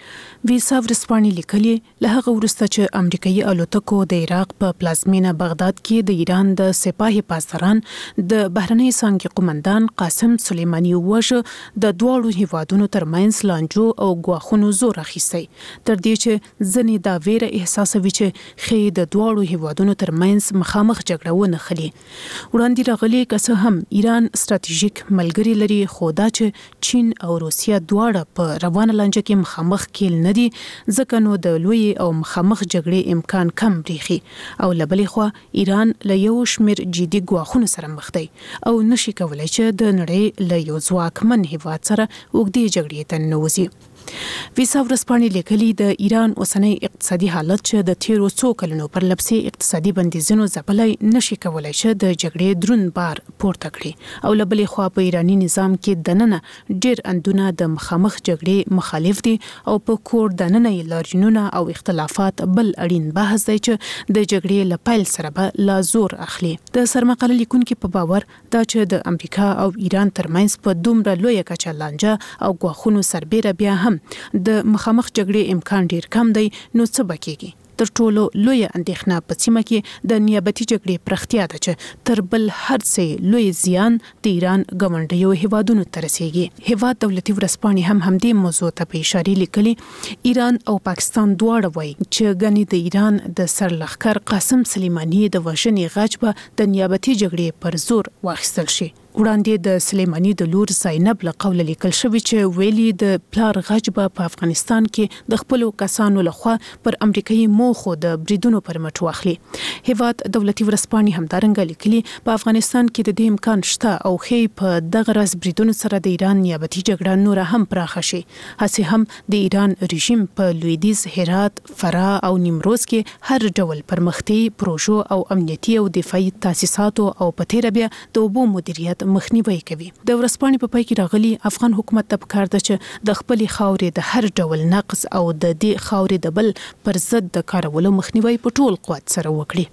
ویسا ورسپانې لیکلي له هغه وروسته چې امریکایي الوتکو د عراق په پلازمینه بغداد کې د ایران د سپاه پاسداران د بهرنۍ څانګې قومندان قاسم سلیمانی وژه د دواړو هیوادونو ترمنځ لانجو او ګواښونو زور اخیستی، تر دې چې ځینې دا ویره احساسوي چې ښایي د دواړو هیوادونو ترمنځ مخامخ جګړه ونه خلي. وړاندې راغلي که څه هم ایران ستراتیژیک ملګري لري، خو دا چې چین او روسیه دواړه په روانه لانجه کې مخامخ کېل نه دي، ځکه نو د لوی او مخامخ جګړې امکان کم بریخي. او له بلې خوا ایران له یو شمېر جدي ګواښونو سره مخ دی او نشي کولای چې د نړۍ له یو ځواکمن هیواد سره اوږدې جګړې ته ننوځي. ویسا ورسپانې لیکلي د ایران اوسنی اقتصادي حالت چې د تیرو څو کلونو پر لپسې اقتصادي بندیزونو ځپلی نشي کولای چې د جګړې دروند بار پورته کړي. او له بلې خوا په ایراني نظام کې دننه ډېر اندونه د مخامخ جګړې مخالف دي او په کور دننه یې لاریونونه او اختلافات بل اړین بحث دی چې د جګړې له پیل سره به لا زور اخلي. د سرمقاله لیکونکي په باور دا چې د امریکا او ایران ترمنځ په دومره لویه کچه لانجه او ګواښونو سربیره بیا هم د مخامخ جګړې امکان ډیر کم دی، نو څه بکیږي؟ تر ټولو لوی اندېښنه په سیمه کې د نیابتي جګړې پرختیا ده چې تر بل هر څه لوی زیان د ایران ګاونډیو هیوادونو ته رسیږي. هیواد دولتي ورسپانې هم همدې موضوع ته په اشاره لیکلي. ایران او پاکستان دواړه وایي چې ګنې د ایران د سرلښکر قاسم سلیمانی د وژنې غچ به د نیابتي جګړې پر زور واخیستل شي. وړاندې د سلیمانی د لور زینب له قوله لیکل شوی چې ویلي د پلار غچ به په افغانستان کې د خپلو کسانو لخوا پر امریکایي موخو د بریدونو پر مټ واخلي. هیواد دولتي ورسپانې همدارنګه لیکلي په افغانستان کې د دې امکان شته او ښایي په دغه راز بریدونو سره د ایران نیابتي جګړه نوره هم پراخه شي. هسې هم د ایران رژیم په لویدیځ هرات، فراه او نیمروز کې هر ډول پرمختیايي پروژو او امنیتي او دفاعي تاسیساتو او په تیره بیا د اوبو مدیریت مخنیوي کوي. د ورسپانې په پای کې راغلي افغان حکومت ته پکار ده چې د خپلې خاورې د هر ډول نقص او د دې خاورې د بل پر ضد د کارولو مخنیوي په ټول قوت سره وکړي.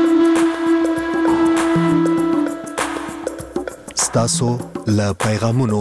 ستاسو له پیغامونو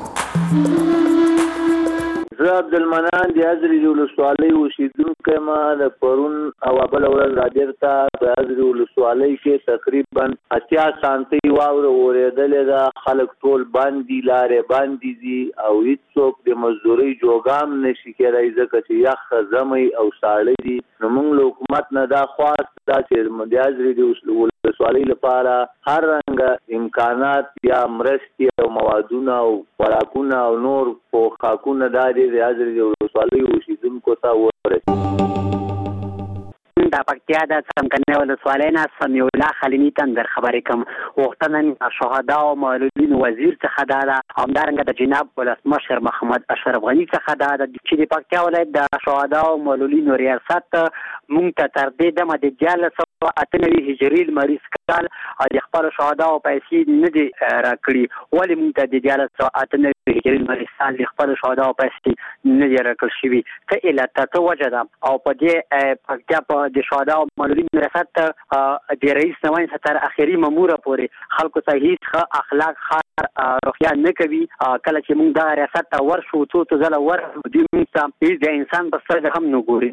زه عبدالمنان د حضرت ولسوالۍ اوسیدونکی یم. د پرون او بله ورځ رابېرته د حضرت ولسوالۍ کې تقریبا اتیا سانتۍ واوره اورېدلې ده. خلک ټول باندې لارې باندې دي او هېڅوک د مزدورۍ جوګه هم نشي کېدی ځکه چې یخ ژمی او ساړه دي. نو موږ له حکومت نه دا خواست ده چې د حضرت ولسوالۍ لپاره هر رنګه امکانات یا مرستې او موادونه او خوراکونه او نور پوښاکونه دا دي د حضرت ولسوالۍ اوسیدونکو ته ورسوي. د پکتیا د څمکنیو ولسوالۍ نه سمیع الله خلیلي تندر خبرې کوم. غوښتنه شهدا او معلولین وزیر څخه دا ده، همدارنګه د جناب ولسمشر محمد اشرف غني څخه دا ده چې د پکتیا ولایت د شهدا او معلولین ریاست مونږ ته تر دې دمه د دیارلس سوه اته نوي هجري لمریز کال د خپلو شهداو پیسې نه دي راکړي. ولې مونږ ته د دیارلس سوه اته نوي هجري نورستان د خپل شهدا او پیسې نه دی راکړل شوی ته علت ته وجه ده او په دې پکتیا په د شهدا او معلولین ریاست د رئیس نوین ستر اخیری مامور پورې خلکو ته هیڅ ښه اخلاق ښه روحیه نه کوي کله چې موږ دا ریاست ته ورشو څو څه ځله ورشو دوی موږ ته هیڅ د انسان په سترګه هم نه ګوري.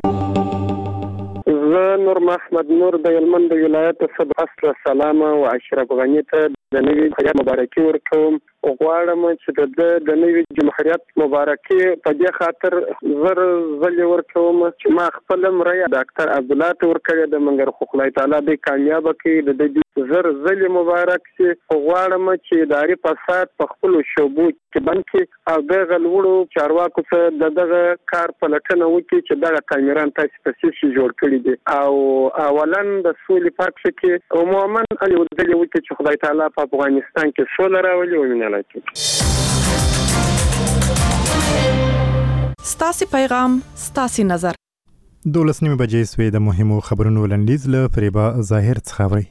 زه نور محمد نور د هلمند ولایت صبح عصر سلام او اشرف غنی ته د نوي جمهوریت مبارکي ورکوم. غواړم چې د د نوي جمهوریت مبارکي په دې خاطر زر زلي ورکوم چې ما خپل مریا ډاکټر عبدالله ته ورکړی د منګر خو خدای تعالی دې کامیاب کړي د دې زر زلي مبارک شي. غواړم چې اداري فساد په خپل شوبو کې بند کړي او د غلوړو چارواکو څخه د دغه کار پلټنه وکړي چې دغه کامیران تاسو په سیسي جوړ کړی دي او اولن د سولې پاک شي عموما علي ودلې وکړي چې خدای تعالی په افغانستان کې سوله راولي او مینه ستاسي پیغام ستاسي نظر. دولس نیمه بجې سوې د مهمو خبرونو لنډیز له فریبا ظاهر څخه اورئ.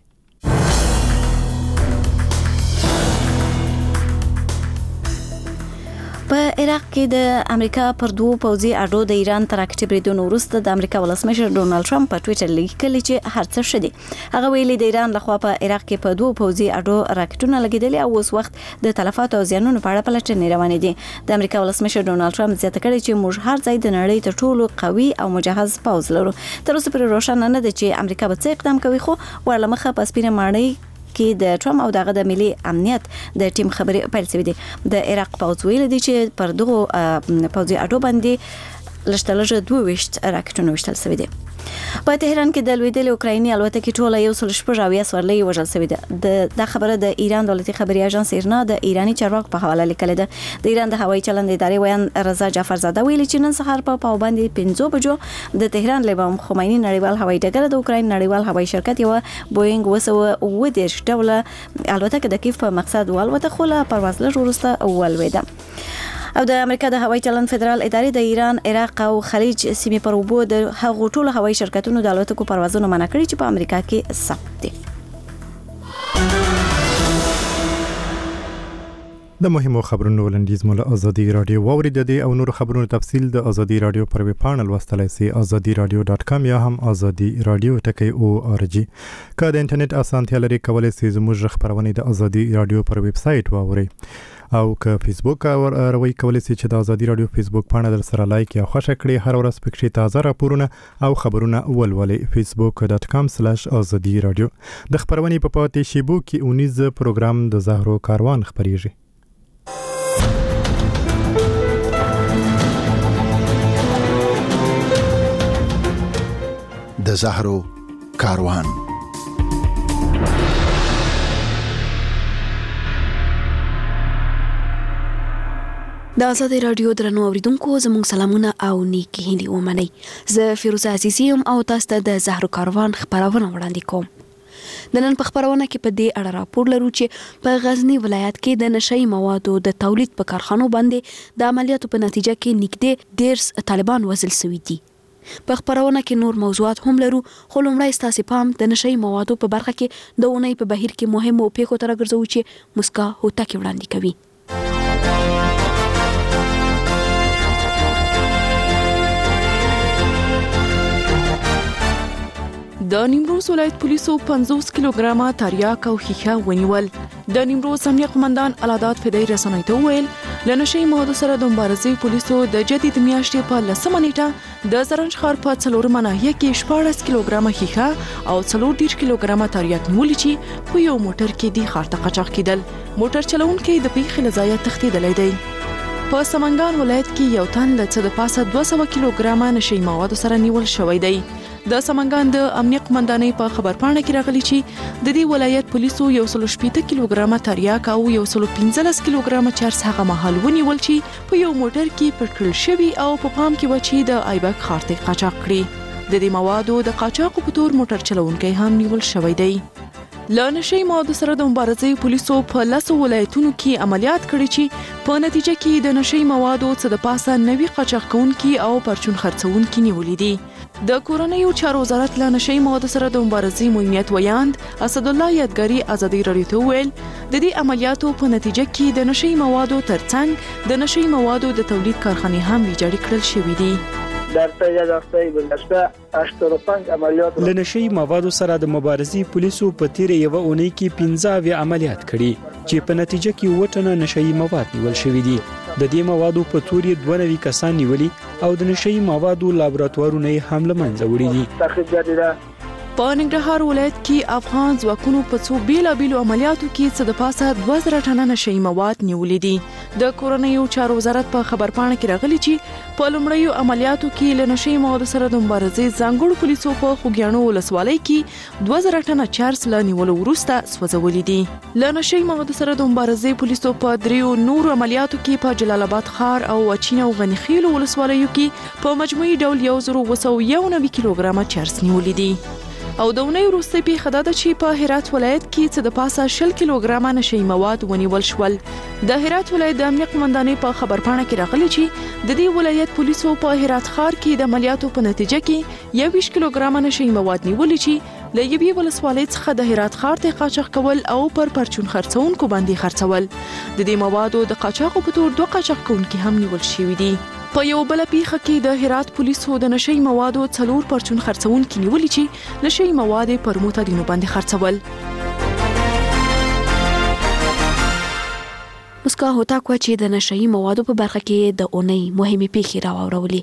په عراق کې د امریکا پر دوه پوځي اډو د ایران تر راکټ بریدونو وروسته د امریکا ولسمشر ډونالد ټرمپ په ټوئیټر لیکلي چې هر څه شدي. هغه ویلي د ایران لخوا په عراق کې په دوه پوځي اډو راکټونه لګیدلي او اوس وخت د تلفات او زیانونو په اړه پلټنې روانې دي. د امریکا ولسمشر ډونالد ټرمپ زیاته کړې چې موږ هر ځای د نړۍ تر ټولو قوي او مجهز پوځ لرو. تر اوسه پورې روښانه نه ده چې امریکا به څه اقدام کوي خو ورلمخه په سپینه ماڼۍ کې د ټرمپ او دغه د ملي امنیت د ټیم خبرې پیل شوې دي. د عراق پوځ ویل دي چې پر دغه پوځي اډو باندې لشتلجه دوه وشت راکټونه وشتل شوی دي. په تهران کې د لویدلې اوکرایني الوتکې ټوله یو سل شپږ اویا سورلۍ وژل شوې ده. د دا خبره د ایران دولتي خبري اژانس ایرنا د ایرانی چارواکو په حواله لیکلې ده. د ایران د هوایي چلند ادارې ویان رضا جعفرزاده ویلي چې نن سهار په پاوبندي پنځه بجو د تهران لبام خمینی نړیوال هوایي ډګر د اوکراین نړیوال هوایي شرکت یو بوینګ وسو و دیش ډوله الوتکه د کیف په مقصد والوته خو له پرواز لږ وروسته ولویده. او د امریکا د هوایي چلند فدرال ادارې د ایران، عراق او خلیج سیمې پر اوبو د هغو ټولو هوایي شرکتونو د الوتکو پروازونو منع کړي چې په امریکا کې ثبت دي. د مهمو خبرونو لنډیز مو له ازادي رادیو واوریدئ او نور خبرونو تفصیل د ازادي رادیو پر ویب پاڼه لوستلای شئ ازادي رادیو ډاټ کام یا هم ازادي رادیو ټکی او ار جی. که د انټرنیټ اسانتیا لري کولای شئ زموږ خبرونه د ازادي رادیو پر ویب سایټ واورئ او که فیسبوک او روي کولای شئ چې د ازادي رادیو فیسبوک پاڼه در سره لایک یا خوښ کړئ. هر ورځ پکې تازه راپورونه او خبرونه ولولئ. فیسبوک ډاټ کام سلاش ازادي رادیو. د خبرونې په پاتې شیبو کې اونیز پروګرام د زهرو کاروان خبريږي. د زهرو کاروان. د آزادي رادیو درنو اوریدونکو زموږ سلامونه او نیکی هیلې ومنئ. زه فیروزه عزیزی یم او تاسو ته د زهرو کاروان خبرونه وړاندې کوم. د نن په خبرونه کې په دې اړه راپور لرو چې په غزنی ولایت کې د نشئی موادو د تولید په کارخانو باندې د عملیاتو په نتیجه کې نږدې ډیر طالبان وژل شوي دي. په خبرونه کې نور موضوعات هم لرو خو لومړی ستاسو پام د نشئی موادو په برخه کې د اونۍ په بهیر کې مهمو پیښو ته راګرځو چې مسکا هوتک وړاندې کوي. د نیمروز ولایت پولیسو پنځوس کیلوګرامه تریاک او ښیښه ونیول. د نیمروز امنیه قومندان الادات فدای رسنیو ته ویل له نشئی موادو سره د مبارزې پولیسو د جدید میاشتې په لسمه نیټه د زرنج ښار په څلورمه ناحیه کې شپاړس کیلوګرامه ښیښه او څلور دېرش کیلوګرامه تریاک نیولي چې په یو موټر کې دې ښار ته قاچاق کېدل. موټر چلوونکی د پیښې له ځایه تښتېدلی دی. په سمنګان ولایت کې یو تن له څه د پاسه دوه سوه کیلوګرامه نشئی موادو سره نیول شوی دی. د سمنګان د امنیه قومندانۍ په خبرپاڼه کې راغلي چې د دې ولایت پولیسو یو سل شپېته کیلوګرامه تریاک او یو سل پنځلس کیلوګرامه چرس هغه مهال ونیول چې په یو موټر کې پټکړل شوي او په پام کې و چې د ایبک ښار ته قاچاق کړي. د دې موادو د قاچاقو په تور موټر چلوونکی هم نیول شوی دی. له نشئی موادو سره د مبارزې پولیسو په لسو ولایتونو کې عملیات کړي چې په نتیجه کې د نشئی موادو څه د پاسه نوي قاچاق کوونکي او پرچون خرڅوونکي نیولي دي. د کورنیو چارو وزارت له نشئی موادو سره د مبارزې مهمیت ویاند اسد الله یادګاری ازادي رادیو ته ویل د دې عملیاتو په نتیجه کې د نشئی موادو ترڅنګ د نشئی موادو د تولید کارخانې هم ویجاړې کړل شوې دي. در طی هفته گذشته هشتاد و پنج عملیات له نشئی موادو سره د مبارزې پولیسو په تیر یو اونۍ کې پنځه اویا عملیات کړي چې په نتیجه کې اووه ټنه نشئی مواد نیول شوي دي. د دې موادو په تور یې دوه نوي کسان نیولي او د نشئی موادو لابراتوارونه یې هم له منځه وړي دي. تخریب جدیده په ننګرهار ولایت کې افغان ځواکونو په څو بیلابیلو عملیاتو کې څه د پاسه دوه زره ټنه نشئی مواد نیولي دي. د کورنیو چارو وزارت په خبرپاڼه کې راغلي چې په لومړیو عملیاتو کې له نشئی موادو سره د مبارزې ځانګړو پولیسو په خوږیاڼو ولسوالۍ کې دوه زره ټنه چرس له نیولو وروسته سوځولي دي. له نشئی موادو سره د مبارزې پولیسو په دریو نورو عملیاتو کې په جلال آباد ښار او اچین او غنیخیل ولسوالیو کې په مجموعي ډول یو زر اوه سوه یو نوي کیلوګرامه چرس نیولي دي. او د اونۍ وروستۍ پیښه دا ده چې په هرات ولایت کې څه د پاسه شل کیلوګرامه نشئی مواد ونیول شول. د هرات ولایت د امنیت قومندانۍ په خبرپاڼه کې راغلي چې د دې ولایت پولیسو په هرات ښار کې د عملیاتو په نتیجه کې یوویشت کیلوګرامه نشئی مواد نیولي چې له یوې ولسوالۍ څخه د هرات ښار ته قاچاق کول او پر پرچون خرڅونکو باندې خرڅول. د دې موادو د قاچاقو په تور دوه قاچاق کوونکي هم نیول شوي دي. په یو بل پیښه کې د هرات پولیسو د نشئی موادو څلور پرچون خرڅونکي نیولي چې نشئی مواد پر معتادینو باندې خرڅول. مسکا هوتا کو چې د نشئی موادو په برخه کې د اونۍ مهمه پیښه راوړولې.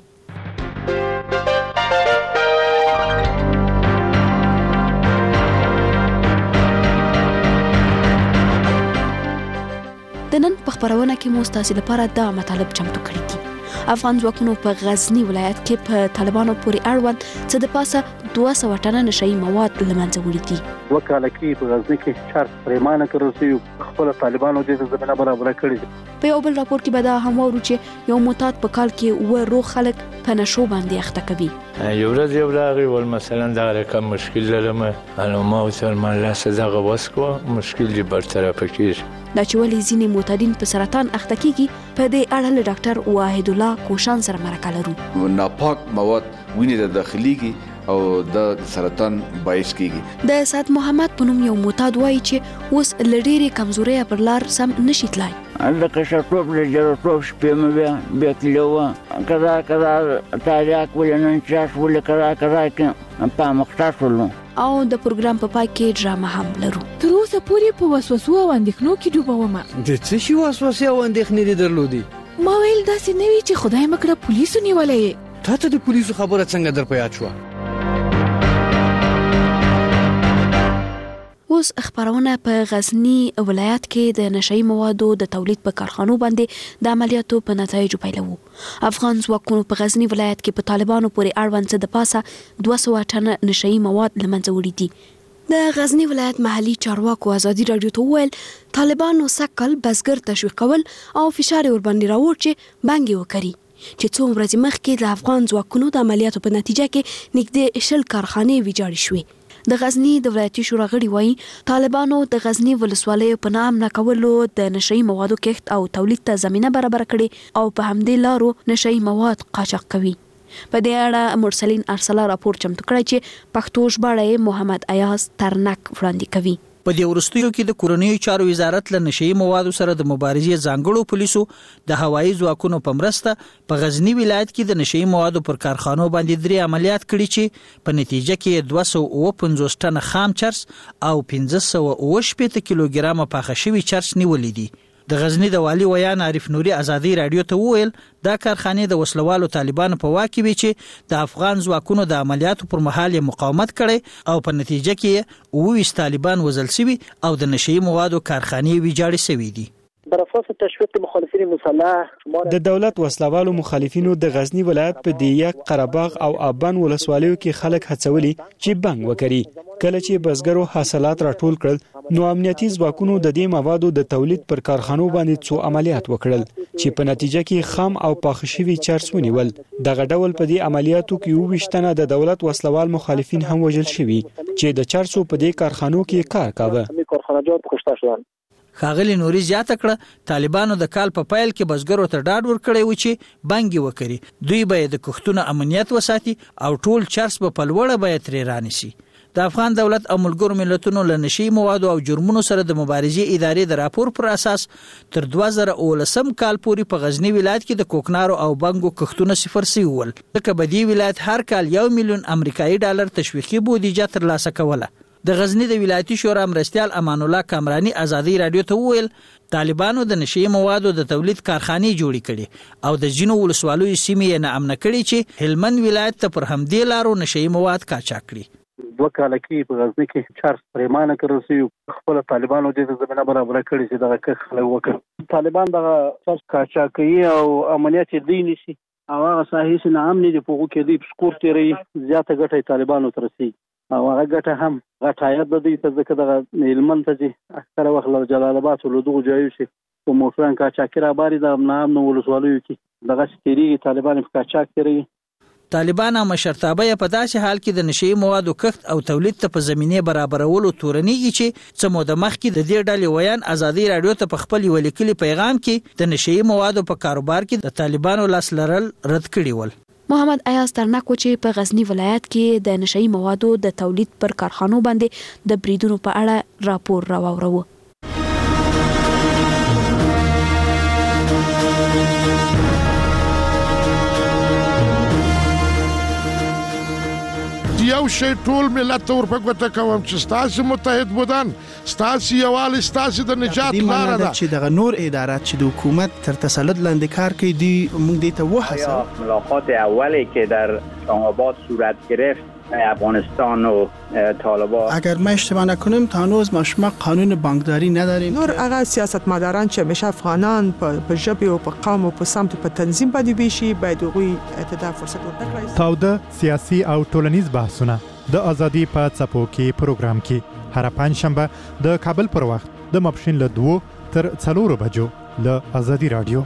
د نن په خبرونه کې مو ستاسو لپاره دا مطالب چمتو کړی دي. افغان ځواکونو په غزنی ولایت کې په طالبانو پورې اړوند څه د پاسه دوه سوه ټنه نشئی مواد له منځه وړي دي. وکاله کې په غزنی کې چارج پریمانه کړل شوی خپل طالبانو د زمينه برابر کړی. په یو بل راپور کې به دا هم وورو چې یو معتاد په کال کې و روغ خلک په نشو باندې اخته کوي. یو ورځ یو راغی ول مثلا دا رقم مشکل لرم انو ما وسر ما لا سزا وسکو مشکل دی برطرف کیږي. دا چې ولې ځینې معتادین په سرطان اخته کیږي په دې اړه له ډاکټر واحد الله کوشان سره مرکه لرو. ناپاک مواد وینې د داخليږي او د سرطان باعث کیږي. د سعد محمد په نوم یو معتاد وایي چې اوس لډيري کمزوري پر لار سم نشي تلای. لکه شرطوب لجرطوب شپې مې بیا بیا کلوه کذا کذا تاریاک ولنن چاش ول کذا کذا کې په مختار شولو. او د پروګرام په پای کې ډرامه هم لرو. تر اوسه پورې په وسوسو او اندېښنو کې ډوبه وم. د څه شي وسوسه او اندېښنې دې درلودي؟ ما ویل داسې نه وي چې خدای مکړه پولیسو نیولې. تا ته د پولیسو خبره څنګه در په یاد شوه؟ اوس خبرونه په غزنی ولایت کې د نشئی موادو د تولید په کارخانو باندې د عملیاتو په نتایجو پیلوو. افغان ځواکونو په غزنی ولایت کې په طالبانو پورې اړوند څه د پاسه دوه سوه ټنه نشئی مواد له منځه وړي دي. د غزنی ولایت محلي چارواکو ازادي رادیو ته وویل طالبانو سکل بزګر تشویق کول او فشار ور باندې راوړ چې بانګي وکړي چې څو ورځې مخکې د افغان ځواکونو د عملیاتو په نتیجه کې نږدې شل کارخانې ویجاړې شوې. د غزنی د ولایتي شورا غړي وایي طالبانو د غزنی ولسوالۍ په نام ناکولو د نشئی موادو کښت او تولید ته زمينه برابر کړي او په همدې لارو نشئی مواد قاچاق کوي. په دې اړه مرسلین ارسلا راپور چمتو کړی چې پښتو ژباړه محمد ایاز ترنک وړاندې کوي. په دې وروستیو کې د کورنیو چارو وزارت له نشئی موادو سره د مبارزې ځانګړو پولیسو د هوایي ځواکونو په مرسته په غزنی ولایت کې د نشئی موادو پر کارخانو باندې درې عملیات کړي چې په نتیجه کې دوه سوه اووه پنځوس ټنه خام چرس او پنځه سوه اووه شپېته کیلوګرامه پاخه شوي چرس نیولي دي. د غزنی د والي ویان عارف نوري ازادي رادیو ته وویل دا کارخانې د وسلوالو طالبانو په واک کې وي چې د افغان ځواکونو د عملیاتو پر مهال مقاومت کړي او په نتیجه کې اووه طالبان وژل شوي او د نشئی موادو کارخانې ویجاړې شوي دي. بر اساس تشویق مخالفین مسلح د دولت وسلوالو مخالفینو د غزنی ولایت په دیاک قرهباغ او ابان ولسوالیو کې خلک هڅولي چې بنګ وکړي. کله چې بزګرو حاصلات راټول کړل نو امنیتي ځواکونو د دې موادو د تولید پر کارخانو باندې څو عملیات وکړل چې په نتیجه کې خام او پاخه شوي چرس ونیول. دغه ډول په دې عملیاتو کې اووه تنه د دولت وسلوال مخالفین هم وژل شوي چې د چرسو په دې کارخانو کې کار کاوه. ښاغلي نوري زیاته کړه طالبانو د کال په پیل کې بزګرو ته ډاډ ورکړی و چې بانګي وکړي، دوی به د کښتونو امنیت وساتي او ټول چرس به په لوړه بیه ترې رانیسي. د افغان دولت او ملګرو ملتونو له نشي موادو او جرمونو سره د مبارزې ادارې د راپور پر اساس تر دوه زره اوولسم کال پورې په غزنی ولایت کې د کوکنارو او بنګو کښتونه صفر شوي ول. ځکه په دې ولایت هر کال یو میلیون امریکایي ډالر تشویقي بودیجه ترلاسه کوله. د غزنی د ولایتي شورا مرستیال امان الله کامرانی ازادي رادیو ته وویل طالبانو د نشي موادو د تولید کارخانې جوړې کړي او د ځینو ولسوالیو سیمې یې ناامنه کړي چې هلمند ولایت ته پر همدې لارو نشي مواد قاچاق کړي. دوه کال کې په غزنی کې چارج پریمانه کړل شو، خپل طالبانو د زمينه برابر کړی چې دغه خلک وکړي. طالبان دغه چارج قاچاقي او امنیت دی نشي او هغه صحیح نه امني دی په کې دی سکور تیری زیاته ګټه طالبانو تر سي او هغه ګټه هم غټایت د دې ته ځکه دغه هلمند ته چې اکثره وخت له جلال آباد له دغه ځایو شي په موټران قاچاقي را باري د نام نو ولسوالیو کې دغه تیری طالبان په قاچاق تیری. طالبان او مشرتابه په داسې حال کې د نشي موادو کښت او تولید ته په زمینه برابرولو تورنيږي چې څه موده مخکې د دې ډلې ویان ازادي رادیو ته په خپل ولیکلي پیغام کې د نشي موادو په کاروبار کې د طالبانو لاس لرل رد کړي ول. محمد ایاز ترناکو چې په غزنی ولایت کې د نشي موادو د تولید پر کارخانو باندې د بریدونو په اړه راپور راوړو. یو شی ټول ملت ور په ګوته کوم چې ستاسو متحد بودن ستاسو یوال ستاسو د نجات لار ده چې دغه نور ادارات چې د حکومت تر تسلط لاندې کار کوي دی موږ دې ته وحساب. ملاقات اولی که در آباد صورت گرفت افغانستان و طالبان، اگر ما اشتباه نکنیم تا هنوز ما شما قانون بانکداری نداریم. نور هغه سیاستمداران چې همیشه افغانان په ژبه او په قوم او په سمت په تنظیم باندې ویشي باید هغوی ته فرصت ورکړي. تاوده سیاسي او ټولنیز بحثونه د ازادي په څپو کې پروګرام کې هر پنځشنبه د کابل پر وخت د ماپښین له دوه تر څلورو بجو له ازادي رادیو.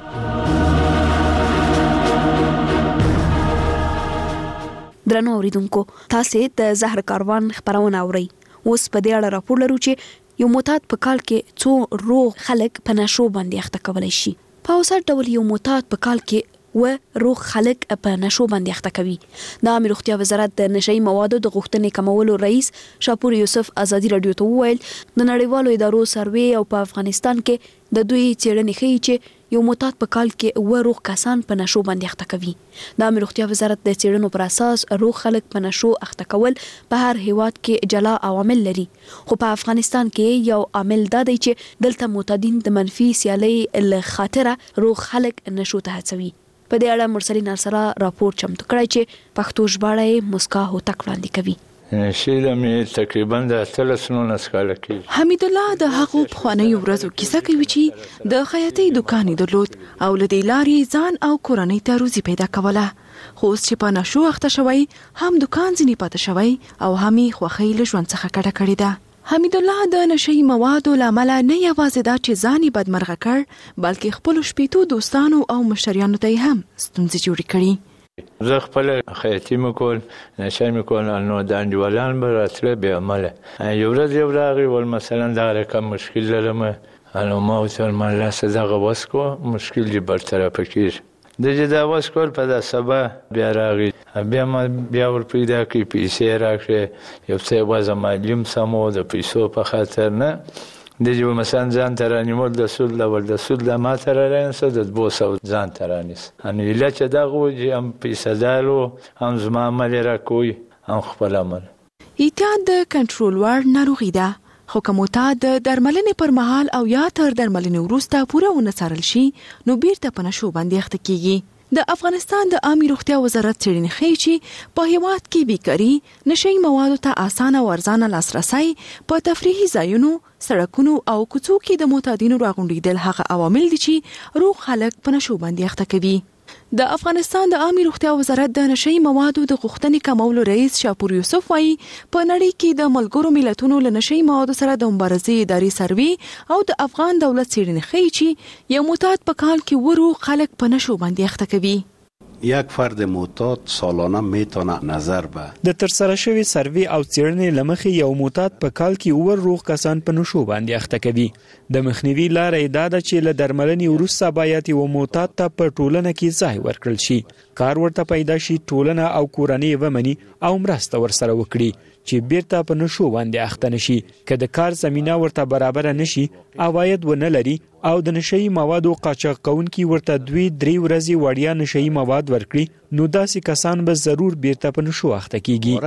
درنو اوریدونکو، تاسو د زهر کاروان خبرونه اورئ. اوس په دې اړه راپور لرو چې یو معتاد په کال کې څو روغ خلک په نشو باندې اخته کولای شي. په اوسط ډول یو معتاد په کال کې و روغ خلک په نشو باندې اخته کوي. د عامه روغتیا وزارت د نشئی موادو د غوښتنې کمولو رئیس شاپور یوسف ازادي رادیو ته وویل د نړیوالو ادارو سروې او په افغانستان کې د دوی څېړنې ښیي چې یو معتاد په کال کې و روغ کسان په نشو باندې اخته کوي. د عامه روغتیا وزارت د څېړنو پر اساس روغ خلک په نشو اخته کول په هر هیواد کې جلا عوامل لري، خو په افغانستان کې یو عامل دا دی چې دلته معتادین د منفي سیالۍ له خاطره روغ خلک نشو ته هڅوي. په دې اړه مرسلین ارسلا راپور چمتو کړی چې پښتو ژباړه یې مسکا هوتک وړاندې کوي. شیله مې تقریبا د اتلس نولس کاله کې حمید الله د هغو پخوانیو ورځو کیسه کوي چې د خیاطۍ دکان درلود او له دې لارې ځان او کورنۍ ته روزي پیدا کوله. خو اوس چې په نشو اخته شوی هم دکان ځینې پاتې شوی او هم یې خوښۍ له ژوند څخه کډه کړې ده. حمید الله د نشئی موادو له امله نه یوازې دا چې ځان یې بدمرغه کړ بلکې خپلو شپېتو دوستانو او مشتریانو ته یې هم ستونزې جوړې کړي. زه خپل خیاطي مې کول، نشه مې کول، نو د انډیوالان به راتله بې عمله. یو ورځ یو راغی ول مثلا دغه رقم مشکل لرم، نو ما ورته ویل من لاسه دغه وس کوه مشکل دې برطرفه کېږي. د چې دا وس کول په دا سبا بیا راغی، بیا ما بیا ور پیدا کړي، پیسې راکړې، یو څه وضع معلوم سمو د پیسو په خاطر نه د جو مثلا ځان ته رانیول د سود لول د سود له ما ته رانیسه د دوه سوه ځان ته رانیسه. انو ایله چې دغه و چې هم پیسه دارو هم زما عمل یې راکوي هم خپل عمل. اعتیاد د کنټرول وړ ناروغي ده، خو که معتاد د درملنې پر مهال او یا تر درملنې وروسته پوره ونه څارل شي نو بیرته په نشو باندې اخته کیږي. د افغانستان د عامه روغتیا وزارت څېړنې ښیي چې په هیواد کې بیکاري، نشئی موادو ته اسانه او ارزانه لاسرسی، په تفریحي ځایونو، سړکونو او کوڅو کې د معتادینو راغونډېدل هغه عوامل دي چې روغ خلک په نشو باندې اخته کوي. د افغانستان د عامه روغتیا وزارت د نشئی موادو د غوښتنې کمولو رئیس شاپور یوسف وایي په نړۍ کې د ملګرو ملتونو له نشئی موادو سره د مبارزې ادارې سروې او د افغان دولت څېړنې ښیي چې یو معتاد په کال کې ورو خلک په نشو باندې اخته کوي. یک فرد معتاد سالانه میتونه نظر به د ترسره شوی سروې او څېړنې له مخې یو معتاد په کال کې اووه روغ کسان په نشو باندې اخته کوي. د مخنیوي لاره یې دا ده چې له درملنې وروسته باید یو معتاد ته په ټولنه کې ځای ورکړل شي، کار ورته پیدا شي، ټولنه او کورنۍ یې ومني او مرسته ورسره وکړي چې بیرته په نشو باندې اخته نشي. که د کار زمینه ورته برابره نشي، عواید ونه لري او د نشئی موادو قاچاق کوونکي ورته دوی درې ورځې وړیا نشئی مواد ورکړي، نو داسې کسان به ضرور بیرته په نشو اخته کیږي.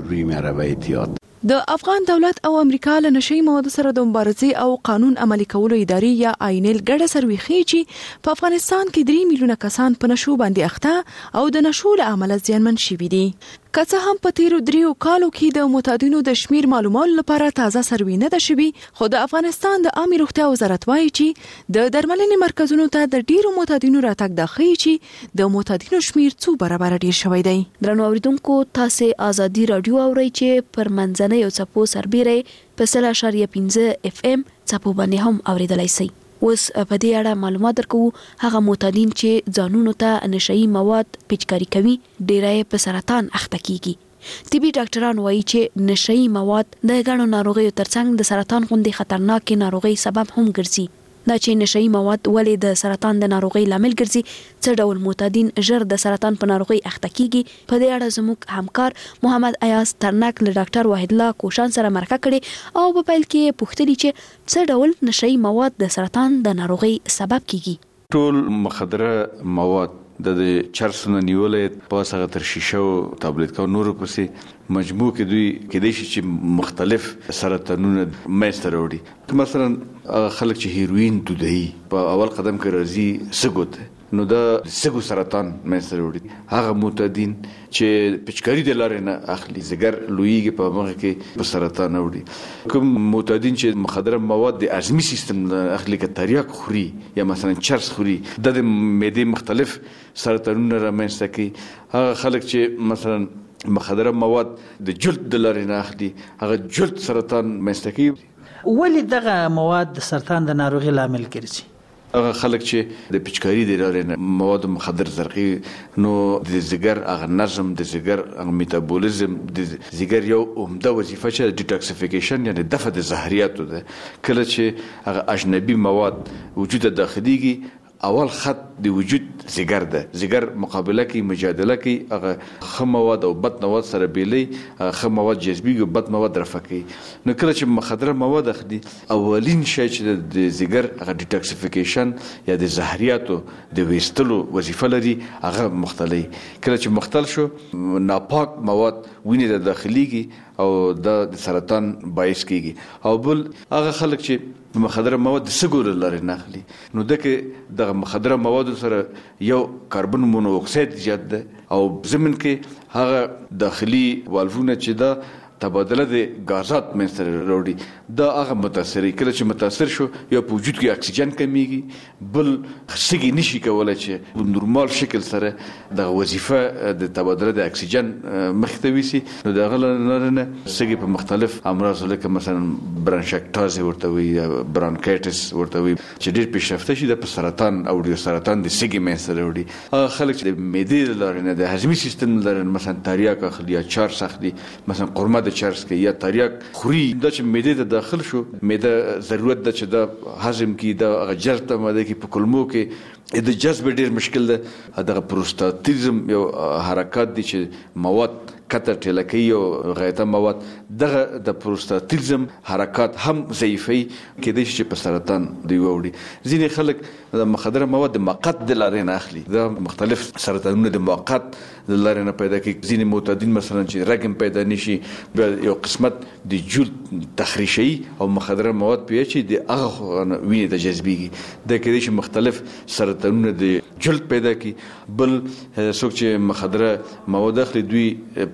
د افغان دولت او امریکا له نشئی موادو سره د مبارزې او قانون عملي کولو ادارې یا آینل ګډه سروې ښیي چې په افغانستان کې درې میلیونه کسان په نشو باندې اخته او د نشو له امله زیانمن شوي دي. که څه هم په تیرو دریو کالو کې د معتادینو د شمیر معلومولو لپاره تازه سروې نه ده شوې، خو د افغانستان د عامه روغتیا وزارت وایي چې د درملنې مرکزونو ته د ډیرو معتادینو راتګ دا ښیي چې د معتادینو شمیر څو برابر ډیر شوی دی. درنو اوریدونکو، تاسو آزادي رادیو اورئ چې پر منځنۍ او څپو سربیره په سل اشاریه پنځه اف ام څپو باندې هم اوریدلای شئ. اوس په دې اړه معلومات درکو. هغه معتادین چې ځانونو ته نشئی مواد پیچکاری کوي ډیری په سرطان اخته کیږي. طبي ډاکټران وایي چې نشئی مواد د غاڼو ناروغیو ترڅنګ د سرطان غوندې خطرناک ناروغي سبب هم ګرځي. دا چې نشئی مواد ولې د سرطان د ناروغي لامل ګرځي، څه ډول معتادین ژر د سرطان په ناروغي اخته کیږي، په دې اړه زموږ همکار محمد ایاز ترنک له ډاکټر واحد الله کوشان سره مرکه کړې او په پیل کې پوښتنه چې څه ډول نشئی مواد د سرطان د ناروغي سبب کیږي. ټول مخدره مواد د چرسونو نیولې په سره تر شیشه او ټابلیټ کا نور پسې مجموع کې دوی کې د شي چې مختلف سرطانونه مېستر وړي. مثلا خلک چې هیروین دودي په اول قدم کې راځي سګوت، نو دا سګو سرطان مېستر وړي. هغه معتادین چې پچکاری د لارې نه اخلي زګر لویږي په مخ کې په سرطان وړي. کوم معتادین چې مخدره مواد د هضمي سیستم اخلي کې تریاک خوري یا مثلا چرس خوري، د معدې مختلف سرطانونه رامنځته کوي. هغه خلک چې مثلا مخدره مواد د جلد د لارې نه اخلي، هغه جلد سرطان مېستر کوي. ولې دغه مواد د سرطان د ناروغي لامل ګرځي؟ هغه خلک چې د پچکاری د لارې مواد مخدر زرقي، نو د ځګر هغه نظم، د ځګر هغه میټابولیزم، د ځګر یو عمده وظیفه چې ډیټاکسیفیکیشن یعنی دفع د زهریاتو ده. کله چې هغه اجنبي مواد وجود داخليږي، اول خط د وجود ځګر ده، ځګر مقابله کوي، مجادله کوي، هغه ښه مواد او بد مواد سره بیلي، ښه مواد جذبیږي او بد مواد رفع کوي. نو کله چې مخدره مواد اخلي، اولین شی چې د ځګر هغه ډیټاکسیفیکیشن یا د زهریاتو د ویستلو وظیفه لري، هغه مختلي. کله چې مختل شو، ناپاک مواد وینې ته داخليږي او د سرطان باعث کیږي. او بل هغه خلک چې مخدره مواد د سګور لري نه اخلي، نو دغه د مخدره مواد سره یو کاربن مونو اکساید زیات ده او زمين کې هغه داخلي والفونه چې دا تبادله د غازات منځته راوړي، دا هغه متاثر کله چې متاثر شو یا په وجود کې اکسیجن کمیږي، بل سګي نشي کولای چې په نورمال شکل سره د وظیفه د تبادله د اکسیجن مختوي سي. نو دا غلنه سګي په مختلف امراض لکه مثلا برانشکټاز ورته وي، برانکایټس ورته وي، چې ډېر پیشرفته شي د سرطان او د سرطان د سګي منځته راوړي. هغه خلک چې د معدې لارې نه د هضمي سیستم لارې مثلا تریاک اخلي یا چارس اخلي، مثلا قرمه چرس کې یا تریاک خوري، دا چې معده ته داخل شو، معده ضرورت ده چې دا هضم کی، دا جذب ته ماده کې په کلمو کې د جذب ډیر مشکل ده. دغه پروستاتیزم یو حرکت دي چې مواد کتر ټلکی او غیته مواد، دغه د پروستاتیزم حرکت هم ضعیفي کېدای شي په سرطان دی وړي. ځینې خلک د مخدره مواد د موقت د لارې نه اخلي، دا مختلف سرطانونه د موقت د لارې نه پیدا کوي. ځینې معتادین مثلا چې رګم پیدا نشي، یو قسمت د جلد تخریشي او مخدره مواد پیدا شي، د هغه وینې د جذبيږي، د کېدای شي مختلف سرطانونه د جلد پیدا کوي. بل څوک چې مخدره مواد اخلي، دوی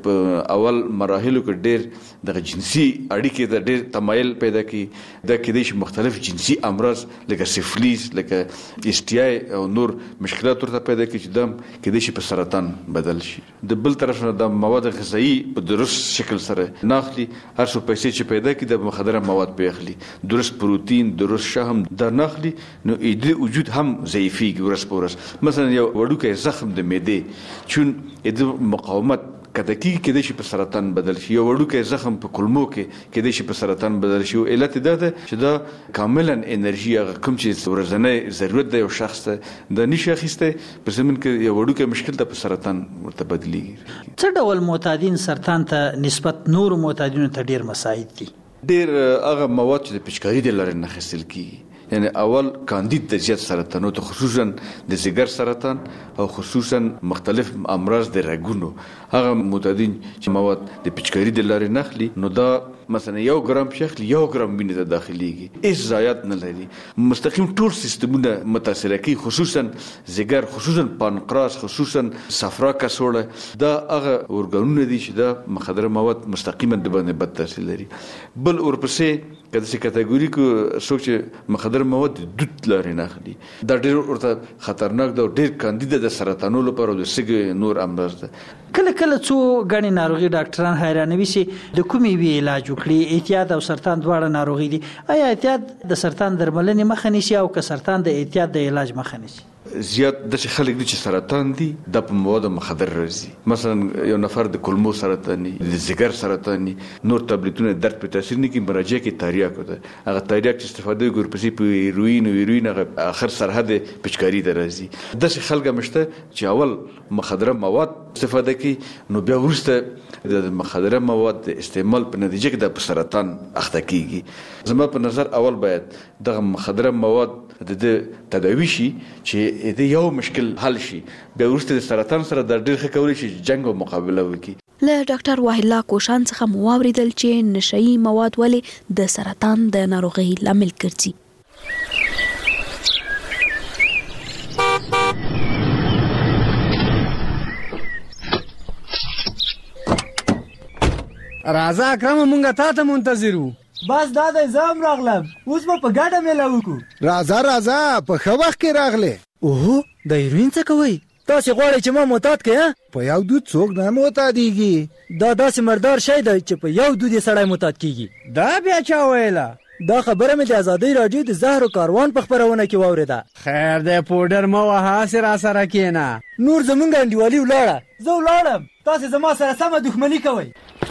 په اول مراحلو کې ډېر د جنسي اړیکې د ډېر تمایل پیدا کی د کېدې شي مختلف جنسي امراض لکه سفلیس لکه اس ټي آی او نور مشکلات ورته پیدا کی چې دم کېدې شي په سرطان بدل شي. د بل طرف نه د مواد غذایی په درست شکل سره ناخلي هر څو پیسې چې پیدا کی د مخدره مواد په اخلي درست پروتین درست شحم د ناخلي نو د وجود هم ضعیفیږي ورځ په ورځ. مثلا یو وړوکی زخم د معدې چون د مقاومت کده کې کېدې شي په سرطان بدل شي. یو وړوکی زخم په کولمو کې کېدې شي په سرطان بدل شي. علت دا ده چې دا کاملا انرژي هغه کوم چې ورځنی ضرورت دی یو شخص ته د نشي اخیسته په زمين کې یو وړوکی مشکل ته په سرطان ورته بدلیږي. څه ډول معتادین سرطان ته نسبت نور معتادینو ته ډیر مساعد دي؟ ډیر هغه مواد چې د پچکاری د لارې نه اخیستل کیږي یعنی اول کاندید د زیات سرطانو ته خصوصا د ځګر سرطان او خصوصا مختلف امراض د رګونو هغه معتادین چې مواد د پچکاری د لارې نه اخلي نو دا مثلا یو ګرام شخص یو ګرام وینې ته داخليږي هیڅ ضایعات نه لري مستقیم ټول سیستمونه متاثر کوي خصوصا ځګر خصوصا پانکراس خصوصا صفرا کڅوړه دا هغه اورګانونه دي چې دا مخدره مواد مستقیما د باندې بد تاثیر لري. بل ورپسې کله چې کټګوري کو څوک چې مخدره مواد دود لري نه اخلي دا ډېر ورته خطرناک ده ډېر کاندید د سرطانو لپاره د سګ نور امراض ده. کله کله څو غني ناروغي ډاکټران حیرانوي چې د کومې وی علاج وکړي احتیاط او سرطان دواړه ناروغي دي آیا احتیاط د سرطان درملنې مخه نیسي او که سرطان د احتیاط د علاج مخه نیسي؟ زیات د خلک دي چې سرطان دي د په مواد مخدر راځي مثلا یو نفر د کولمو سرطان د ځګر سرطان نور ټابلیټونه درد په تاثیر نه کوي مراجعه کې تریاک ده هغه تریاک چې استفاده کوي پسې په هیروین او هیروین هغه اخر سرحد پچکاری ده راځي د خلک مشته چې اول مخدره مواد استفاده کوي نو بیا ورسته د مخدره مواد استعمال په نتیجه کې د سرطان اخته کیږي. زما په نظر اول باید د مخدره مواد د تداوی شي چې د یو مشکل حل شي بیا ورسته د سرطان سره د ډېر ښه کولی شي جنگ او مقابله وکړي. له ډاکټر واحد الله کوشان څخه مو واوریدل چې نشئی مواد ولې د سرطان د ناروغۍ لامل ګرځي. راځه اکرم مونږه تا ته منتظر وو. بس دا د زم راغلم اوس به په ګډه میله وکړو. راځه راځه په ښه وخت کې راغله. اوه د هیروین څه کوي؟ تاسو غواړئ چې ما معتاد کړئ؟ په یو دود څوک نه معتادیږي. دا داسې مردار شی دی چې په یو دود یې سړی معتاد کیږي. دا بیا چا ویله؟ دا خبره مې د ازادۍ راډیو د زهرو کاروان په خپرونه کې واورېده. خیر دی پوډر مه وهه هسې را سره کښېنه. نور زمونږ انډیوالي ولاړه زه ولاړم تاسې زما سره سمه دښمني کوئ.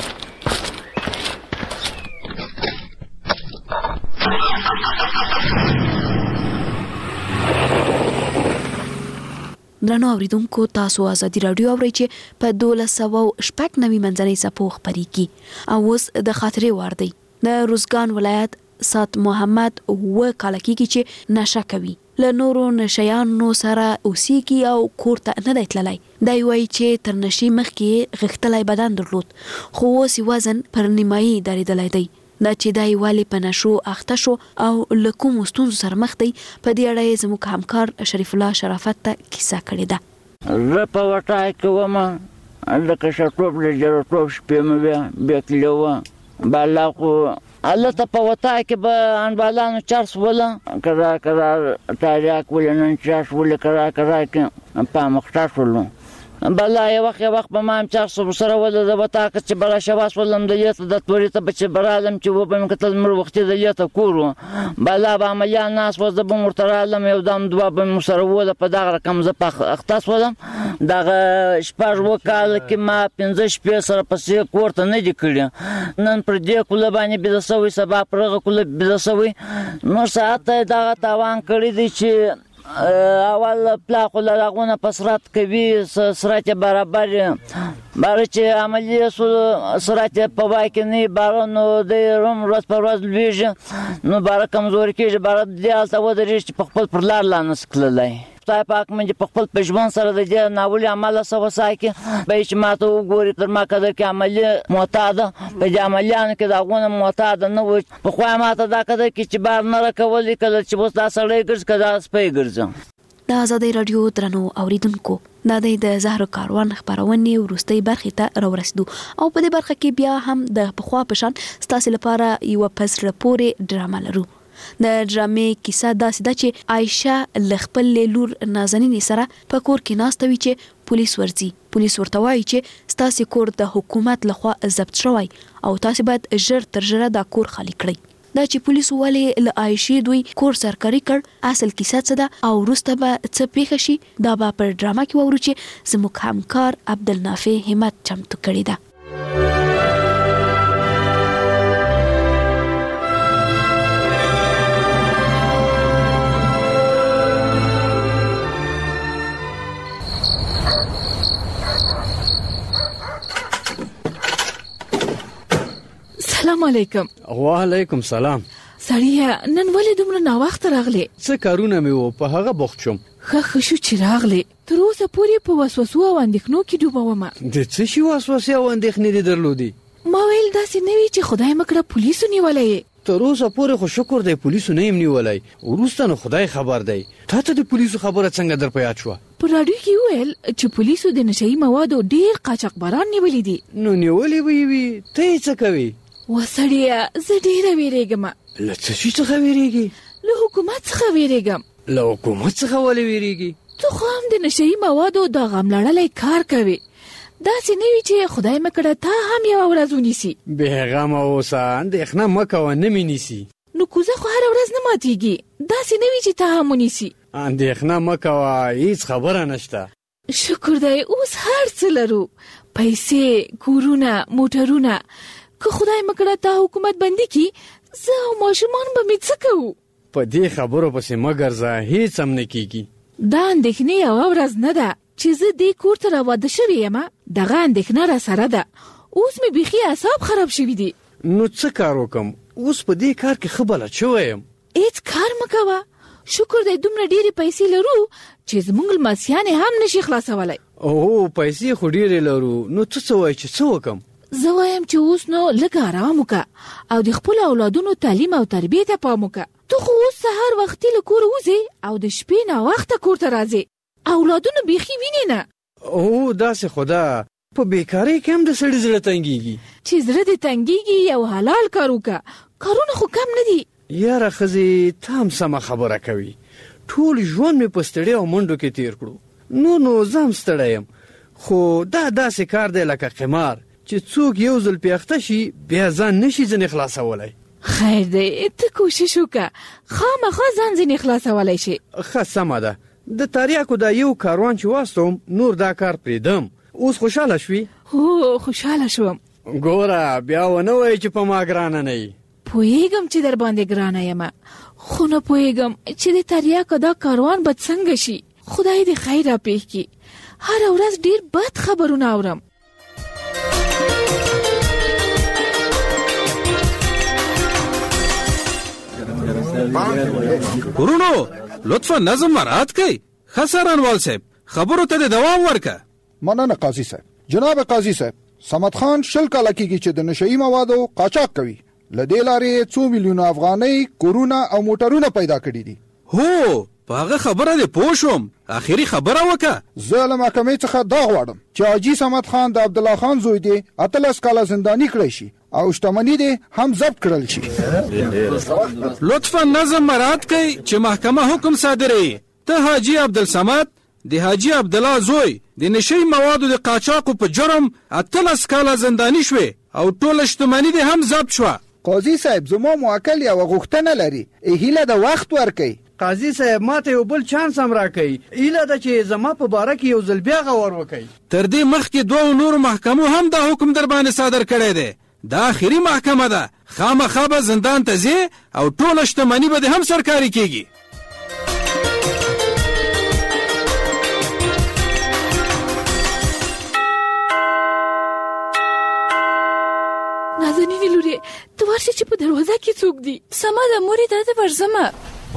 درنو اوریدونکو تاسو ازادي رادیو اورئ چې په دولس سوه شپږ نوي منځنۍ څپو خپرېږي او اوس د خاطرې وار دی. د روزګان ولایت سات محمد اووه کاله کېږي چې نشه کوي له نورو نشیانو سره اوسېږي او کور ته نه دی تللی. دی وایي چې تر نشې مخکې غښتلی بدن درلود خو اوس یې وزن پر نیمایي درېدلی دی. دا چې دی ولې په نشو اخته شو او له کومو ستونزو سره مخ دی په دې اړه یې زموږ همکار شریف الله شرافت ته کیسه کړې ده. زه په وټای کې وم لکه شټوب له جرټوب شپې مې بیا بیا تللی وم بالا خو هلته په وټای کې به انډبالانو چرس وله کرا کرا تاریاک ولې نن چاش ولې کرا کرا کې په مخته شولو بالا یو وخت یو وخت به ما هم چرس سره وله د وټا که چې بله شواس ولم د لیته د تورې ته به چې برالم چې وبه مې کتل مر وختي د لیته کور و بالا به عملیان ناست و زه به م ورته رالم یو دم دوه به مې سره وله په دغه رقم زه په اخته شولم دغه شپږ اووه کاله کې ما پنځه شپې سره پسې کور ته نه دي کړي نن پر دې کوله باندې بیده شوی سبا پر هغه کوله بیده شوی نور ساعت ته دغه تاوان کړی دی چې اول پلاخو لرغونه په سرعت کوي سرعت برابر باره چې عملیه سو سرعت په وای کې نه باره نو د روم ورځ په ورځ لویږي نو باره کمزوري کېږي باره دې هلته ودرېږي چې په خپل پر لار لا نسي تللی. خدای پاک مې په خپل پژمان سره د دې ناولي عمله څه وساکي به چې ما ته وګوري تر ما قدر کې عملیه معتاده په دې عملیانو کې د هغونه معتاده نه وي پخوا ما ته دا قدر کې چې بار نه راکولي کله چې اوس دا سړی ګرځي که دا سپی ګرځي. د آزادۍ رادیو درنو اوریدونکو دا د زهر کاروان خبرونه ورستۍ برخې ته راورسېدو او په دې برخه کې بیا هم د پخوا پشان ستاسو لپاره یو پس راپورې ډرامه لرو. د ډرامې کیسه داسې ده چې عایشه له خپل لور نازنینې سره په کور کې ناسته وي چې پولیس ورځي. پولیس ورته وایي چې ستاسو کور د حکومت لخوا ضبط شوی او تاسو باید ژر تر ژره دا کور خالی کړئ. دا چې پولیس ولې له عایشې دوی کور سرکاري کړ اصل کیسه څه ده او وروسته به څه پیښه شي دا به پر ډرامه کې وورو چې زموږ همکار عبدالنافع همت چمتو کړې ده. السلام علیکم. وعلیکم سلام. سړیه نن ولې دومره ناوخته راغلې؟ څه کارونه مې وو په هغه بوخت شوم. ښه ښه شو چې راغلې. تر اوسه پورې په وسوسو او اندېښنو کې ډوبه ومه. د څه شي وسوسې او اندېښنې دې درلودې؟ ما ویل داسې نه وي چې خدای مه کړه پولیسو نیولی یې. تر اوسه پورې خو شکر دی پولیسو نه یم نیولی. وروسته نو خدای خبر دی. تا ته د پولیسو خبره څنګه در په یاد شوه؟ په راډیو کې وویل چې پولیسو د نشهیي موادو ډېر قاچاقبران نیولي دي. نو نیولي به یې وي ته یې څه کوې؟ وسړیه زه ډېره ویرېږم. له څه شي څخه ویرېږې؟ له حکومت څخه ویرېږم. له حکومت څخه ولې ویرېږې؟ ته خو هم د نشهیي موادو د غم لړلی کار کوې. داسې نه وي چې خدای مه کړه تا هم یوه ورځ ونیسي. بېغمه اوسه اندېښنه مه کوه نه مې نیسي. نو کوزه خو هره ورځ نه ماتېږي. داسې نه وي چې تا هم ونیسي. اندېښنه مه کوه هېڅ خبره نشته. شکر دی اوس هر څه لرو. پیسې، کورونه، موټرونه. که خدای مه کړه تا حکومت بندي کي زه او ماشومان به مې څه کوو؟ په دې خبرو پسې مه ګرځه هېڅ هم نه کېږي. دا اندېښنې یوه ورځ نه ده چې زه دې کور ته راواده شوې یم. دغه اندېښنه را سره ده. اوس مې بیخي اعصاب خراب شوي دي. نو څه کار وکم؟ اوس په دې کار کې ښه بلد شوی یم. هېڅ کار مه کوه. شکر دی دومره ډېرې پیسې لرو چې زموږ لمسیانې هم نشي خلاصولی. اوه پیسې خو ډېرې لرو. نو ته څه وایې چې څه وکم؟ زه وایم چې اوس نو لږ ارام وکړه او د خپلو اولادونو تعلیم او تربیې ته پام وکړه. ته خو اوس سهار وختي له کوره وځې او د شپې ناوخته کور ته راځې. اولادونو بیخي وینې نه. اوه داسې خو ده. په بېکارۍ کې هم د سړي زړه تنګېږي. چې زړه دې تنګېږي یو حلال کار وکړه. کارونه خو کم نه دي. یاره ښځې ته هم سمه خبره کوي. ټول ژوند مې په ستړیا او منډو کې تیر کړو. نو نو زه هم ستړی یم. خو دا داسې کار دی لکه قمار چې څوک یو ځل پیاخته شي بیا ځان نشي ځنې خلاصولی. خیر دی ته کوشش وکړه خامخا ځان ځنې خلاصولی شي. ښه سمه ده. د تریاکو دا یو کاروان چې واستوم نور دا کار پرېږدم. اوس خوشحاله شوي؟ هو خوشحاله شوم. ګوره بیا ونه وایې چې په ما ګرانه نه یي. پوهېږم چې در باندې ګرانه یم خو نه پوهېږم چې د تریاکو دا کاروان به څنګه شي. خدای دې خیر راپېښ کړي. هره ورځ ډېر بد خبرونه اورم. ورونو لطفا نظم مراعات کړئ. ښه څارنوال صاحب خبرو ته د دوام ورکړه. مننه قاضي صاحب. جناب قاضي صاحب صمد خان شل کاله کېږي چې د نشهیي موادو قاچاق کوي. له دې لارې څو میلیونه افغانۍ کورونه او موټرونه پیدا کړي دي. هو په هغه خبره دې پوه شوم. اخري خبره وکړه. زه له محکمې څخه دا غواړم چې حاجي صمد خان د عبدالله خان زوی دی اتلس کاله زنداني کړی شي او شتمني دې هم ضبط کړل شي. لطفا نظم مراعات کړئ چې محکمه حکم صادروي. ته حاجي عبدالصمد د حاجي عبدالله زوی د نشهیي موادو د قاچاقو په جرم اتلس کاله زنداني شوې او ټوله شتمني دې هم ضبط شوه. قاضي صاحب زما موکل یوه غوښتنه لري. هیله د وخت ورکوي. قاضي صاحب ماته یو بل چانس هم راکوي. هیله ده چې زما په باره کې یو ځل بیا غور وکړي. تر دې مخکې دوو نورو محکمو هم دا حکم در باندې صادر کړی دی. دا آخري محکمه ده. خامخا به زندان ته ځې او ټوله شتمني به دې هم سرکاري کېږي. نازنینې لورې ته ورشه چې په دروازه کې څوک دي. سمه ده مورې دلته ورځمه.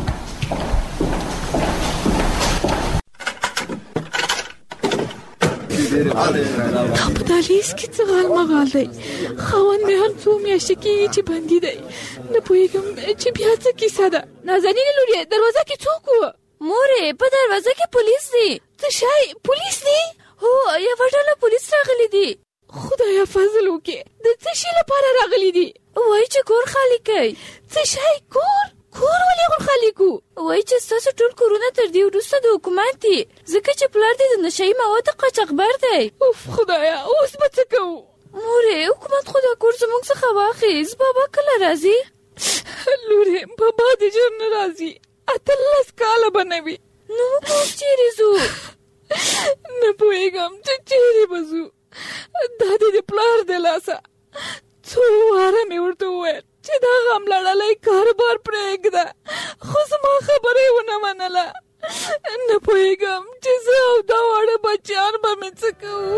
دا په دهلیز کې څه غال مغال دی. خاوند مې هم څو میاشتې کېږي چې بندي دی. نه پوهېږم چې بیا څه کیسه ده. نازنینې لورې دروازه کې څوک و؟ مورې په دروازه کې پولیس دي. څه شی پولیس دي؟ هو یوه ډله پولیس راغلي دي. خدایا فضل وکړي. د څه شي لپاره راغلي دي؟ وایي چې کور خالي کوي. څه شی کور؟ کور ولې غول خالي کو؟ وایي چې ستاسو ټول کورونه تر دې وروسته د حکومت دي ځکه چې پلار دې د نشهیي موادو قاچاقبر دی. اوف خدایا اوس به څه کوو؟ مورې حکومت خو دا کور زموږ څخه واخیست. بابا کله راځي؟ لورې بابا دې ژر نه راځي. اتلس کاله به نه وي. نو موږ اوس چیرې ځو؟ نه پوهېږم چې چیرې به ځو. دا دې د پلار د لاسه څو واره مې ورته وویل چې دا غم لړلی کاروبار پرېږده خو زما خبره یې ونه منله. نه پوهېږم چې زه او دا واړه بچیان به مې څه کوو.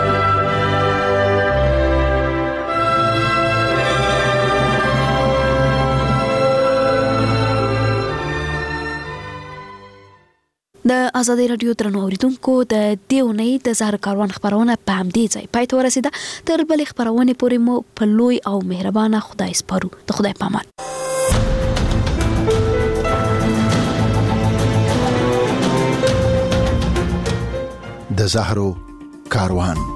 د آزادۍ راډیو درنو اوریدونکو د دې اونۍ د زهر کاروان خپرونه په همدې ځای پای ته ورسېده. تر بلې خپرونې پورې مو په لوی او مهربانه خدای سپارو. د خدای په امان. د زهرو کاروان.